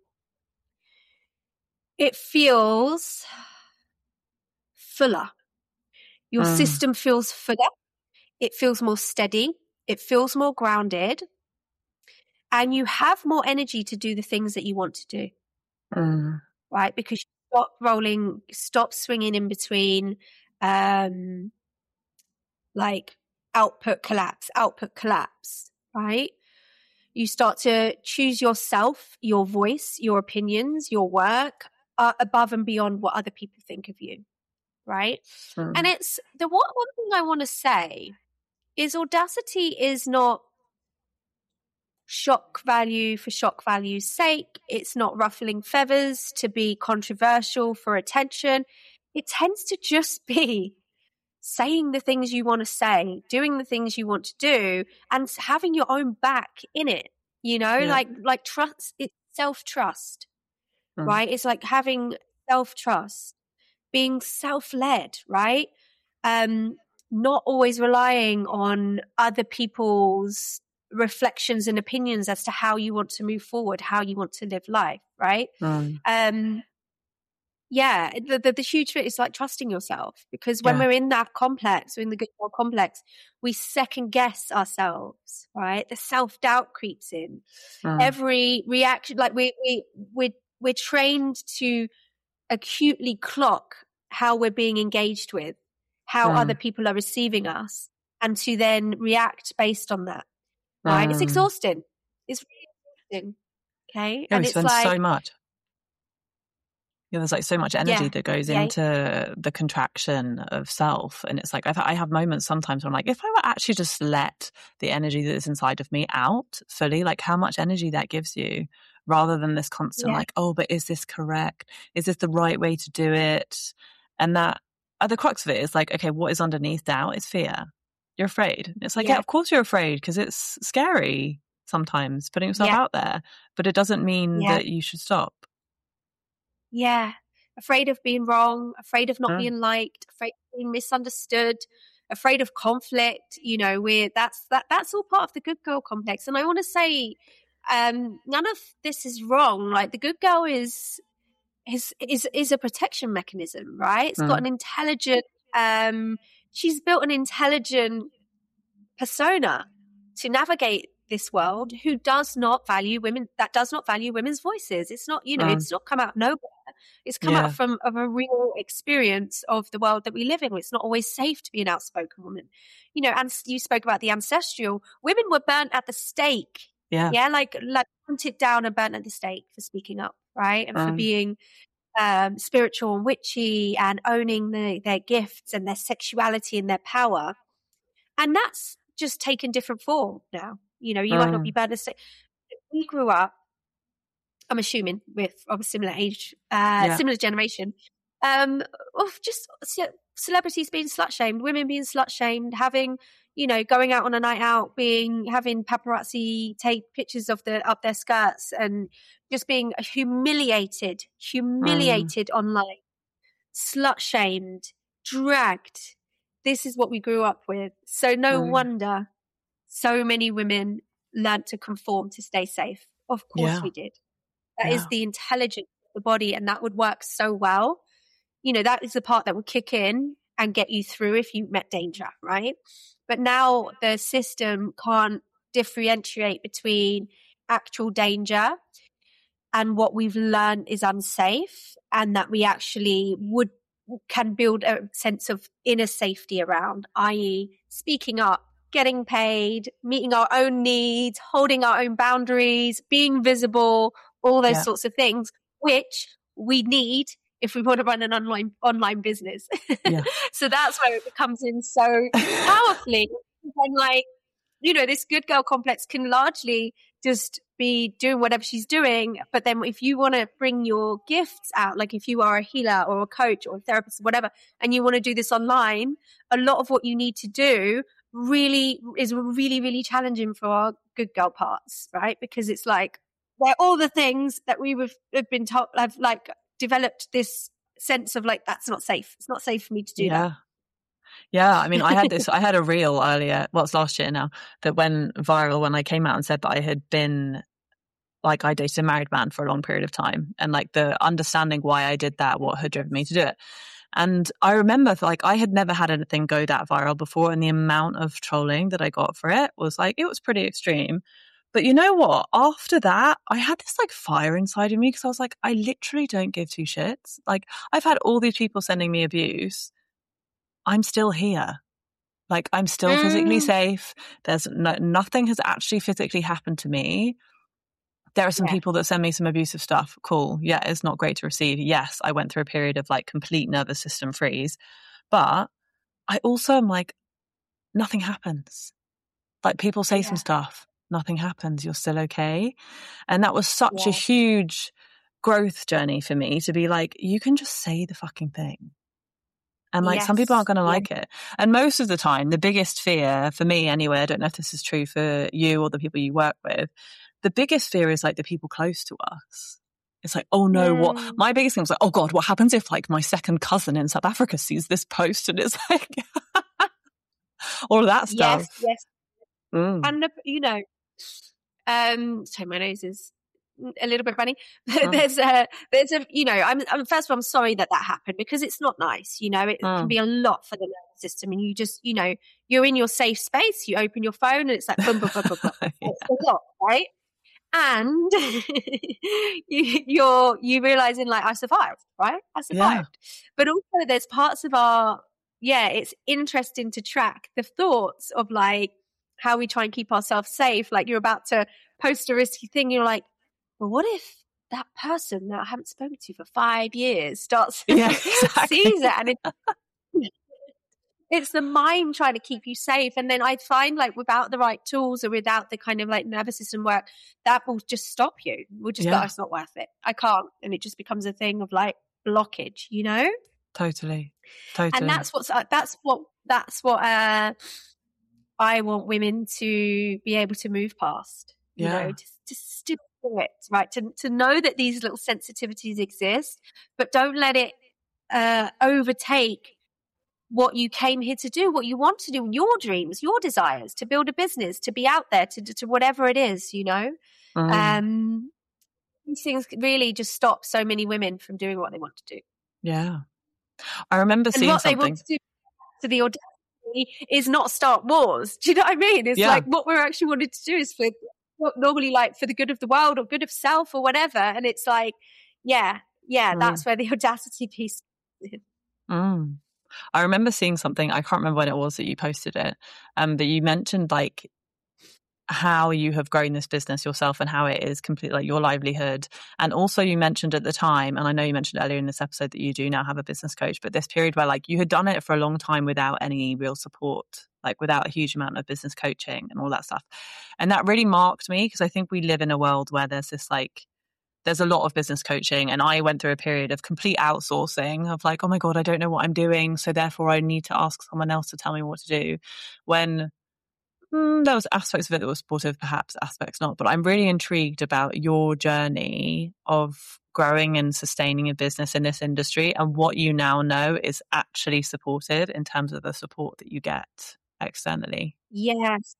it feels fuller. Your mm. system feels fuller. It feels more steady. It feels more grounded. And you have more energy to do the things that you want to do. Mm. Right? Because you stop rolling, stop swinging in between, um, like output collapse, output collapse, right? You start to choose yourself, your voice, your opinions, your work uh, above and beyond what other people think of you, right? Mm. And it's the one, one thing I want to say is audacity is not shock value for shock value's sake. It's not ruffling feathers to be controversial for attention. It tends to just be saying the things you want to say, doing the things you want to do, and having your own back in it. You know, Yeah. like like trust. It's self-trust, Mm. right? It's like having self-trust, being self-led, right? Um, not always relying on other people's reflections and opinions as to how you want to move forward, how you want to live life, right? Mm. Um, yeah, the, the the huge bit is like trusting yourself, because when Yeah. we're in that complex, we're in the good girl complex, we second guess ourselves, right? The self doubt creeps in. Mm. Every reaction, like we we we we're trained to acutely clock how we're being engaged with, how Mm. other people are receiving us, and to then react based on that. Right? It's Mm. exhausting. It's really exhausting. Okay, Yeah, and we it's spend like so much. Yeah, there's like so much energy yeah, that goes yeah, into the contraction of self. And it's like, I've, I have moments sometimes where I'm like, if I were actually just let the energy that is inside of me out fully, like how much energy that gives you, rather than this constant yeah, like, oh, but is this correct? Is this the right way to do it? And that at the crux of it is like, okay, what is underneath doubt is fear. You're afraid. And it's like, yeah, yeah, of course you're afraid, because it's scary sometimes putting yourself yeah, out there, but it doesn't mean yeah, that you should stop. yeah. Afraid of being wrong, afraid of not Mm. being liked, afraid of being misunderstood, afraid of conflict. You know, we're that's that that's all part of the good girl complex. And I want to say, um, none of this is wrong. Like the good girl is is is is a protection mechanism, right? It's got Mm. an intelligent. Um, she's built an intelligent persona to navigate this world who does not value women, that does not value women's voices. It's not, you know, Mm. it's not come out of nowhere. It's come Yeah. out from of a real experience of the world that we live in. It's not always safe to be an outspoken woman. You know, and you spoke about the ancestral. Women were burnt at the stake. Yeah. Yeah, like like hunted down and burnt at the stake for speaking up, right? And for Mm. being um, spiritual and witchy and owning the, their gifts and their sexuality and their power. And that's just taken different form now. You know, you might not be Mm. bad at say. We grew up, I'm assuming, with of a similar age, uh, Yeah. similar generation, um, of just ce- celebrities being slut shamed, women being slut shamed, having, you know, going out on a night out, being having paparazzi take pictures of the up their skirts, and just being humiliated, Mm. humiliated online, slut shamed, dragged. This is what we grew up with. So no Mm. wonder so many women learned to conform to stay safe. Of course Yeah. we did. That is Yeah. the intelligence of the body, and that would work so well. You know, that is the part that would kick in and get you through if you met danger, right? But now the system can't differentiate between actual danger and what we've learned is unsafe, and that we actually would can build a sense of inner safety around, that is speaking up, getting paid, meeting our own needs, holding our own boundaries, being visible, all those Yeah. sorts of things, which we need if we want to run an online online business. Yeah. So that's where it comes in so powerfully. And like, you know, this good girl complex can largely just be doing whatever she's doing. But then if you want to bring your gifts out, like if you are a healer or a coach or a therapist, whatever, and you want to do this online, a lot of what you need to do really is really, really challenging for our good girl parts, right? Because it's like, they're all the things that we have been told, have like developed this sense of like, that's not safe. It's not safe for me to do Yeah. that. Yeah. I mean, I had this, I had a reel earlier, well, it's last year now, that went viral when I came out and said that I had been, like, I dated a married man for a long period of time, and like the understanding why I did that, what had driven me to do it. And I remember, like, I had never had anything go that viral before, and the amount of trolling that I got for it was like, it was pretty extreme. But you know what? After that, I had this like fire inside of me, because I was like, I literally don't give two shits. Like, I've had all these people sending me abuse. I'm still here. Like, I'm still physically Mm. safe. There's no, nothing has actually physically happened to me. There are some Yeah. people that send me some abusive stuff. Cool. Yeah, it's not great to receive. Yes, I went through a period of like complete nervous system freeze. But I also am like, nothing happens. Like, people say some Yeah. stuff. nothing happens, you're still okay. And that was such Yeah. a huge growth journey for me to be like, you can just say the fucking thing. And like, Yes. some people aren't going to Yeah. like it. And most of the time, the biggest fear for me anyway, I don't know if this is true for you or the people you work with, the biggest fear is like the people close to us. It's like, oh no, Mm. what? My biggest thing was like, oh God, what happens if like my second cousin in South Africa sees this post and it's like, all of that stuff. Yes, yes. Mm. And, the, you know, um, sorry, my nose is a little bit runny. Mm. there's a, there's a, you know, I'm, I'm, first of all, I'm sorry that that happened because it's not nice. You know, it Mm. can be a lot for the nervous system, and you just, you know, you're in your safe space. You open your phone, and it's like boom, boom, boom, boom, boom. Yeah. It's a lot, right? And you, you're you realizing like I survived, right? I survived. Yeah. But also, there's parts of our yeah. It's interesting to track the thoughts of like how we try and keep ourselves safe. Like you're about to post a risky thing, you're like, well, what if that person that I haven't spoken to for five years starts yeah, exactly. sees it, and it, it's the mind trying to keep you safe. And then I find like without the right tools or without the kind of like nervous system work, that will just stop you. We'll just yeah. go, oh, it's not worth it. I can't. And it just becomes a thing of like blockage, you know? Totally. Totally. And that's what's, uh, that's what, that's what, uh, I want women to be able to move past, you yeah. know, to, to still do it, right? To, to know that these little sensitivities exist, but don't let it, uh, overtake what you came here to do, what you want to do, your dreams, your desires, to build a business, to be out there, to to whatever it is, you know. Mm. Um, these things really just stop so many women from doing what they want to do. Yeah, I remember and seeing what something. They want to do to the audacity is not start wars. Do you know what I mean? It's yeah. like what we're actually wanting to do is for what normally like for the good of the world or good of self or whatever. And it's like, yeah, yeah, mm. that's where the audacity piece is. Mm. I remember seeing something, I can't remember when it was that you posted it, um, but you mentioned like how you have grown this business yourself and how it is completely like your livelihood. And also you mentioned at the time, and I know you mentioned earlier in this episode that you do now have a business coach, but this period where like you had done it for a long time without any real support, like without a huge amount of business coaching and all that stuff. And that really marked me because I think we live in a world where there's this like, there's a lot of business coaching, and I went through a period of complete outsourcing of like, oh my God, I don't know what I'm doing. So therefore I need to ask someone else to tell me what to do, when mm, there was aspects of it that were supportive, perhaps aspects not. But I'm really intrigued about your journey of growing and sustaining a business in this industry and what you now know is actually supported in terms of the support that you get externally. Yes.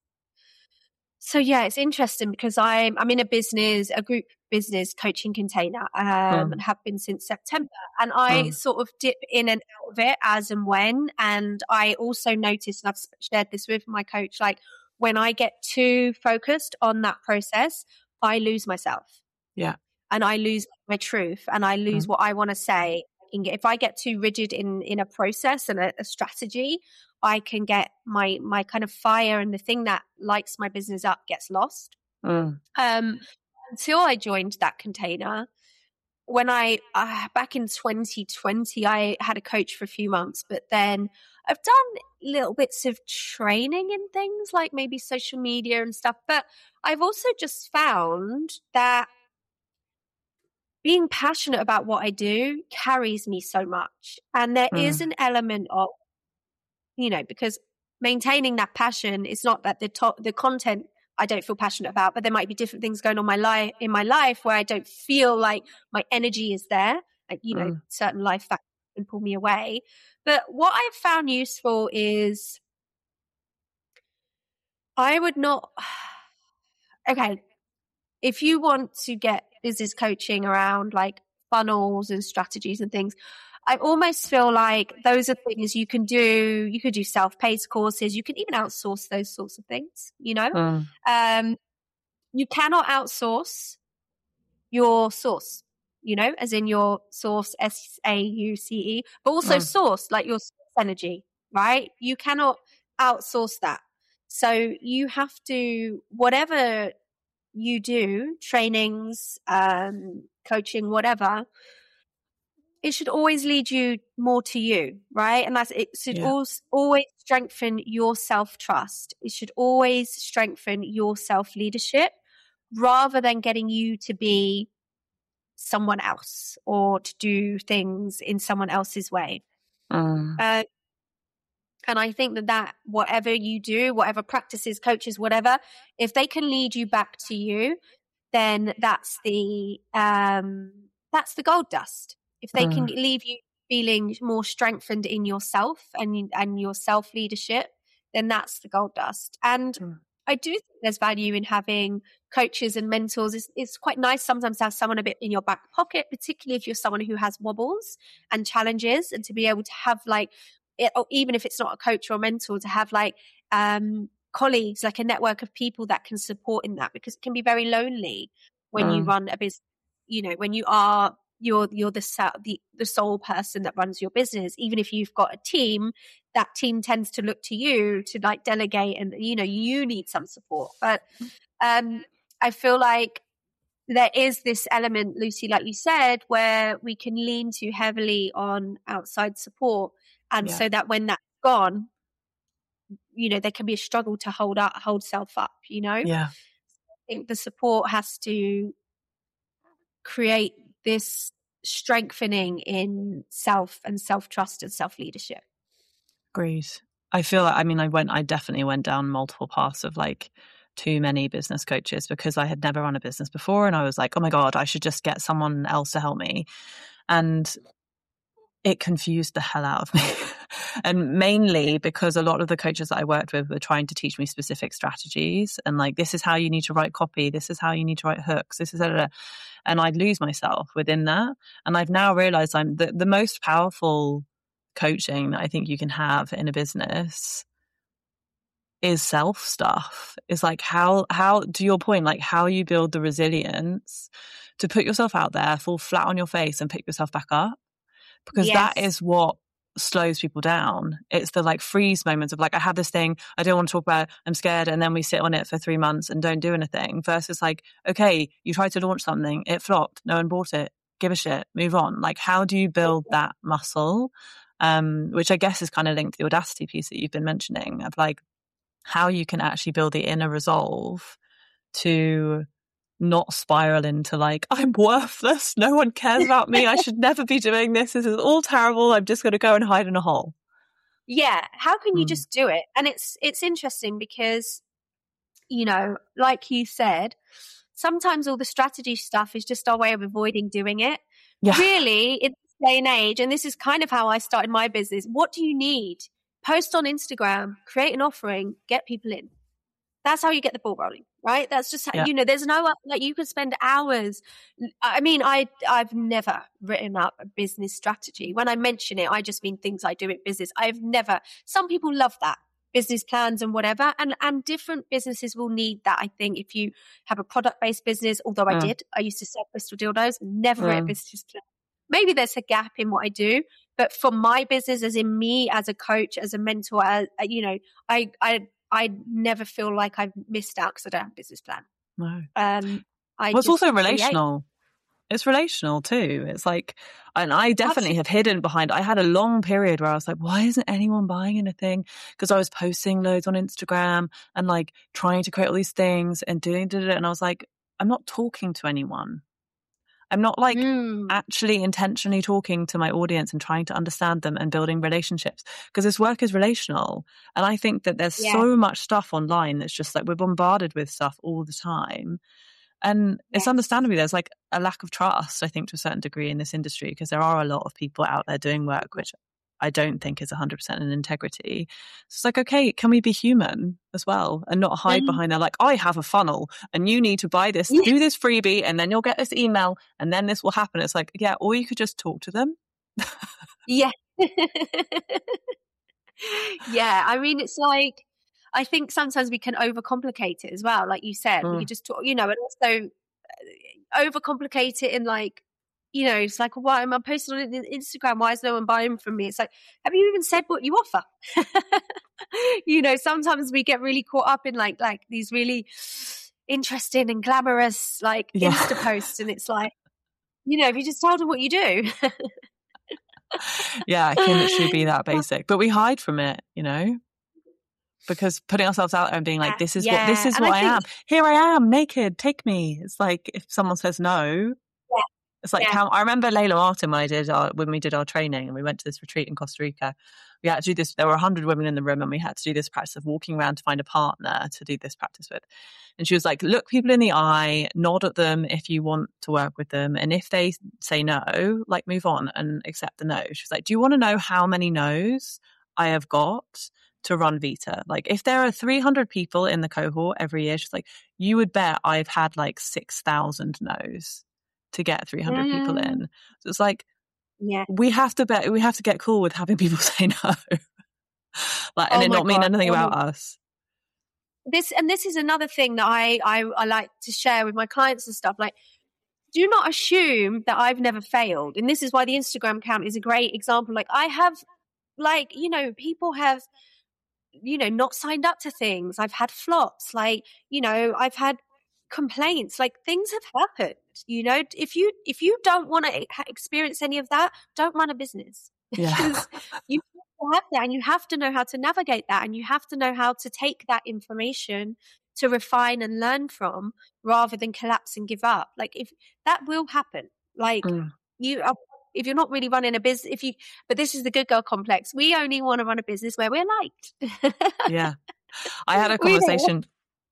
So yeah, it's interesting because I'm I'm in a business, a group business coaching container, um, mm. and have been since September. And I mm. sort of dip in and out of it as and when. And I also noticed, and I've shared this with my coach, like when I get too focused on that process, I lose myself. Yeah. And I lose my truth, and I lose mm. what I want to say. If I get too rigid in in a process and a, a strategy, I can get my my kind of fire, and the thing that lights my business up gets lost. Mm. Um, until I joined that container, when I uh, back in twenty twenty, I had a coach for a few months, but then I've done little bits of training in things like maybe social media and stuff. But I've also just found that being passionate about what I do carries me so much, and there mm. is an element of, you know, because maintaining that passion is not that the to- the content I don't feel passionate about, but there might be different things going on my life in my life where I don't feel like my energy is there. Like, you know, mm. certain life factors can pull me away. But what I've found useful is I would not, okay, if you want to get business coaching around like funnels and strategies and things, I almost feel like those are things you can do. You could do self-paced courses. You can even outsource those sorts of things, you know. Mm. Um, you cannot outsource your source, you know, as in your source, S A U C E, but also mm. source, like your energy, right? You cannot outsource that. So you have to, whatever you do, trainings, um, coaching, whatever, it should always lead you more to you, right? And that's, it should Yeah. always, always strengthen your self-trust. It should always strengthen your self-leadership rather than getting you to be someone else or to do things in someone else's way. Mm. Uh, and I think that that whatever you do, whatever practices, coaches, whatever, if they can lead you back to you, then that's the um, that's the gold dust. If they Mm. can leave you feeling more strengthened in yourself and and your self leadership, then that's the gold dust. And Mm. I do think there's value in having coaches and mentors. It's, it's quite nice sometimes to have someone a bit in your back pocket, particularly if you're someone who has wobbles and challenges, and to be able to have like, it, or even if it's not a coach or a mentor, to have like um, colleagues, like a network of people that can support in that, because it can be very lonely when Mm. you run a business. You know, when you are you're you're the the the sole person that runs your business. Even if you've got a team, that team tends to look to you to like delegate, and you know you need some support. But um, I feel like there is this element, Lucy, like you said, where we can lean too heavily on outside support, and Yeah. so that when that's gone, you know, there can be a struggle to hold up, hold self up. You know, Yeah. I think the support has to create this strengthening in self and self-trust and self-leadership. Agreed. I feel like, I mean, I went, I definitely went down multiple paths of like too many business coaches because I had never run a business before. And I was like, oh my God, I should just get someone else to help me. And it confused the hell out of me. And mainly because a lot of the coaches that I worked with were trying to teach me specific strategies and like, this is how you need to write copy. This is how you need to write hooks. This is, blah, blah, blah. And I'd lose myself within that. And I've now realized I'm the, the most powerful coaching that I think you can have in a business is self stuff. It's like how, how, to your point, like how you build the resilience to put yourself out there, fall flat on your face and pick yourself back up. Because Yes. that is what slows people down. It's the like freeze moments of like, I have this thing, I don't want to talk about it, I'm scared. And then we sit on it for three months and don't do anything versus like, okay, you tried to launch something, it flopped, no one bought it, give a shit, move on. Like, how do you build that muscle? Um, which I guess is kind of linked to the audacity piece that you've been mentioning of like how you can actually build the inner resolve to not spiral into like, I'm worthless, no one cares about me, I should never be doing this, this is all terrible, I'm just going to go and hide in a hole. Yeah, how can you Mm. just do it? And it's it's interesting because, you know, like you said, sometimes all the strategy stuff is just our way of avoiding doing it. Yeah. Really, in this day and age, and this is kind of how I started my business, what do you need? Post on Instagram, create an offering, get people in. That's how you get the ball rolling, right? That's just how, Yeah. you know, there's no, like you could spend hours. I mean, I, I've never written up a business strategy. When I mention it, I just mean things I do in business. I've never, some people love that, business plans and whatever. And, and different businesses will need that. I think if you have a product-based business, although I Mm. did, I used to sell crystal dildos, never wrote a Mm. business plan. Maybe there's a gap in what I do, but for my business, as in me, as a coach, as a mentor, as, you know, I, I, I never feel like I've missed out because I don't have a business plan. No. Um, I Well, it's just also create. relational. It's relational too. It's like, and I definitely Absolutely. have hidden behind, I had a long period where I was like, why isn't anyone buying anything? Because I was posting loads on Instagram and like trying to create all these things and doing it. And I was like, I'm not talking to anyone. I'm not like Mm. actually intentionally talking to my audience and trying to understand them and building relationships, because this work is relational. And I think that there's Yeah. so much stuff online that's just like we're bombarded with stuff all the time. And it's Yes. understandably there's like a lack of trust, I think, to a certain degree in this industry, because there are a lot of people out there doing work which I don't think is one hundred percent in integrity. So it's like, okay, can we be human as well and not hide Mm. behind there like, I have a funnel and you need to buy this, Yeah. do this freebie, and then you'll get this email and then this will happen. It's like, yeah, or you could just talk to them. Yeah. Yeah. I mean, it's like, I think sometimes we can overcomplicate it as well. Like you said, we Mm. could just talk, you know, and also uh, overcomplicate it in like, you know, it's like, why am I posting on Instagram? Why is no one buying from me? It's like, have you even said what you offer? You know, sometimes we get really caught up in like, like these really interesting and glamorous like Yeah. Insta posts. And it's like, you know, if you just tell them what you do. Yeah, it can literally be that basic. But we hide from it, you know? Because putting ourselves out there and being like, this is yeah. what this is and what I, I, think, am. Here I am, naked, take me. It's like if someone says no, yeah, it's like yeah. how I remember Layla Martin when I did our, when we did our training and we went to this retreat in Costa Rica. We had to do this. There were a hundred women in the room, and we had to do this practice of walking around to find a partner to do this practice with. And she was like, "Look people in the eye, nod at them if you want to work with them, and if they say no, like move on and accept the no." She was like, "Do you want to know how many no's I have got to run Vita? Like, if there are three hundred people in the cohort every year, she's like, you would bet I've had like six thousand no's to get three hundred mm. people in." So it's like, yeah, we have to bet, we have to get cool with having people say no, like, and oh it not God. mean anything oh about my... us. This, and this is another thing that I, I, I like to share with my clients and stuff. Like, do not assume that I've never failed. And this is why the Instagram account is a great example. Like, I have, like, you know, people have, you know, not signed up to things. I've had flops. Like, you know, I've had complaints. Like, things have happened. You know, if you if you don't want to experience any of that, don't run a business. Yeah. Because you have that, and you have to know how to navigate that, and you have to know how to take that information to refine and learn from, rather than collapse and give up. Like, if that will happen, like mm. you are, if you're not really running a business, if you, but this is the good girl complex. We only want to run a business where we're liked. Yeah. I had a conversation.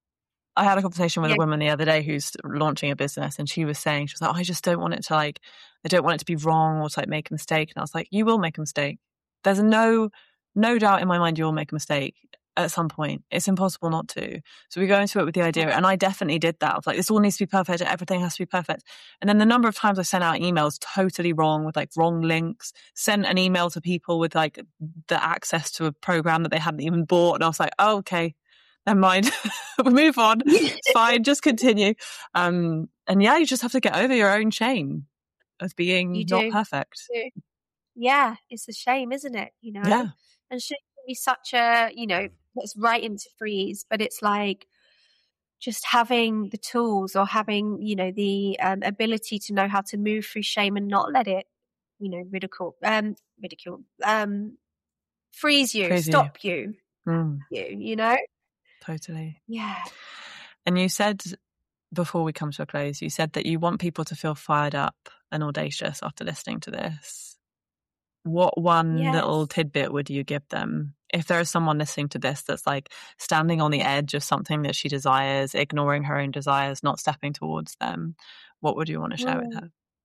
I had a conversation with yeah. a woman the other day who's launching a business, and she was saying, she was like, oh, I just don't want it to like, I don't want it to be wrong or to like make a mistake. And I was like, you will make a mistake. There's no, no doubt in my mind you will make a mistake at some point. It's impossible not to. So we go into it with the idea, and I definitely did that. I was like, this all needs to be perfect. Everything has to be perfect. And then the number of times I sent out emails totally wrong with like wrong links, sent an email to people with like the access to a program that they hadn't even bought. And I was like, oh, okay. Never mind. We move on. It's fine. Just continue. Um, and yeah, you just have to get over your own shame of being you not do. perfect. You do. Yeah, it's a shame, isn't it? You know, yeah. And shame can be such a, you know, it's right into freeze, but it's like just having the tools, or having, you know, the um, ability to know how to move through shame and not let it, you know, ridicule, um, ridicule, um, freeze you, Freeze stop you, you. Mm. you, you know. Totally. Yeah. And you said, before we come to a close, you said that you want people to feel fired up and audacious after listening to this. What one yes. little tidbit would you give them? If there is someone listening to this that's like standing on the edge of something that she desires, ignoring her own desires, not stepping towards them, what would you want to share mm.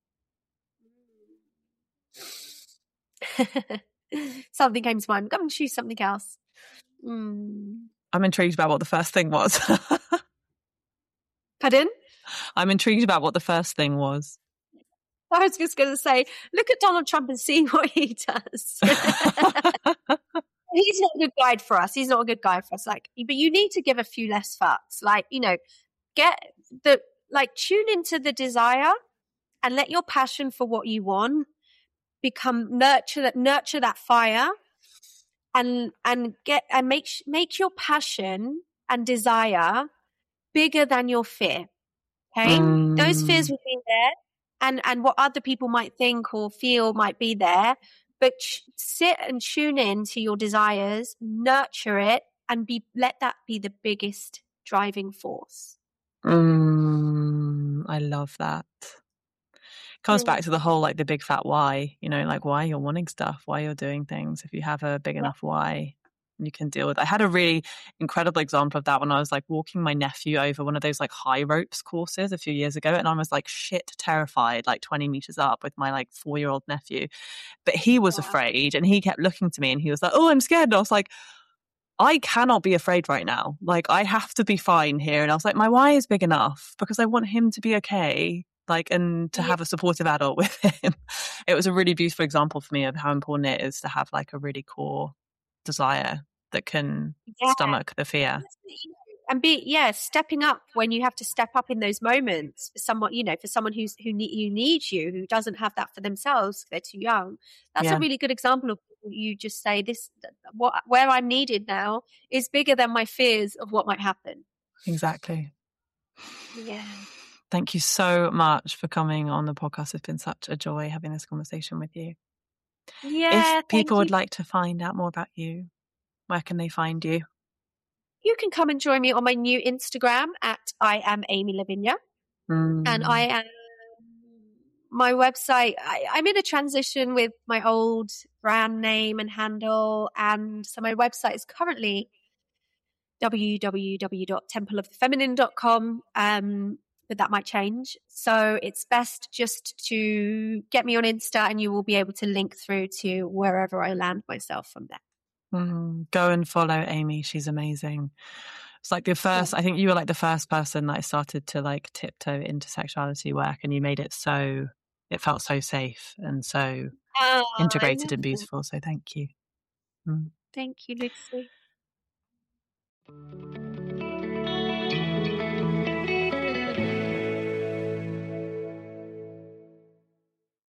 with her? Something came to mind. Go and choose something else. Mm. I'm intrigued about what the first thing was. Pardon? I'm intrigued about what the first thing was. I was just going to say, look at Donald Trump and see what he does. He's not a good guide for us. He's not a good guide for us. Like, but you need to give a few less fucks. Like, you know, get the, like, tune into the desire and let your passion for what you want become, nurture that, nurture that fire. And and get and make make your passion and desire bigger than your fear. Okay, mm. Those fears will be there, and and what other people might think or feel might be there. But ch- sit and tune in to your desires, nurture it, and be let that be the biggest driving force. Mm, I love that. Comes back to the whole like the big fat why, you know, like why you're wanting stuff, why you're doing things. If you have a big enough why, you can deal with it. I had a really incredible example of that when I was like walking my nephew over one of those like high ropes courses a few years ago, and I was like shit terrified, like twenty meters up with my like four year old nephew, but he was wow. afraid, and he kept looking to me and he was like, oh, I'm scared. And I was like, I cannot be afraid right now. Like, I have to be fine here. And I was like, my why is big enough because I want him to be okay. Like, and to have a supportive adult with him. It was a really beautiful example for me of how important it is to have like a really core desire that can yeah. stomach the fear. And be, yeah, stepping up when you have to step up in those moments for someone, you know, for someone who's, who, need, who needs you, who doesn't have that for themselves, they're too young. That's yeah. a really good example of you just say this, what, where I'm needed now is bigger than my fears of what might happen. Exactly. Yeah. Thank you so much for coming on the podcast. It's been such a joy having this conversation with you. Yeah, If people thank would you. like to find out more about you, where can they find you? You can come and join me on my new Instagram at I am Amy Lavinia. Mm. And I am my website. I, I'm in a transition with my old brand name and handle. And so my website is currently w w w dot temple of the feminine dot com. Um, but that might change. So it's best just to get me on Insta and you will be able to link through to wherever I land myself from there. Mm, go and follow Amy. She's amazing. It's like the first, I think you were like the first person that I started to like tiptoe into sexuality work, and you made it so, it felt so safe and so Oh, integrated and beautiful. So thank you. Mm. Thank you, Lucy.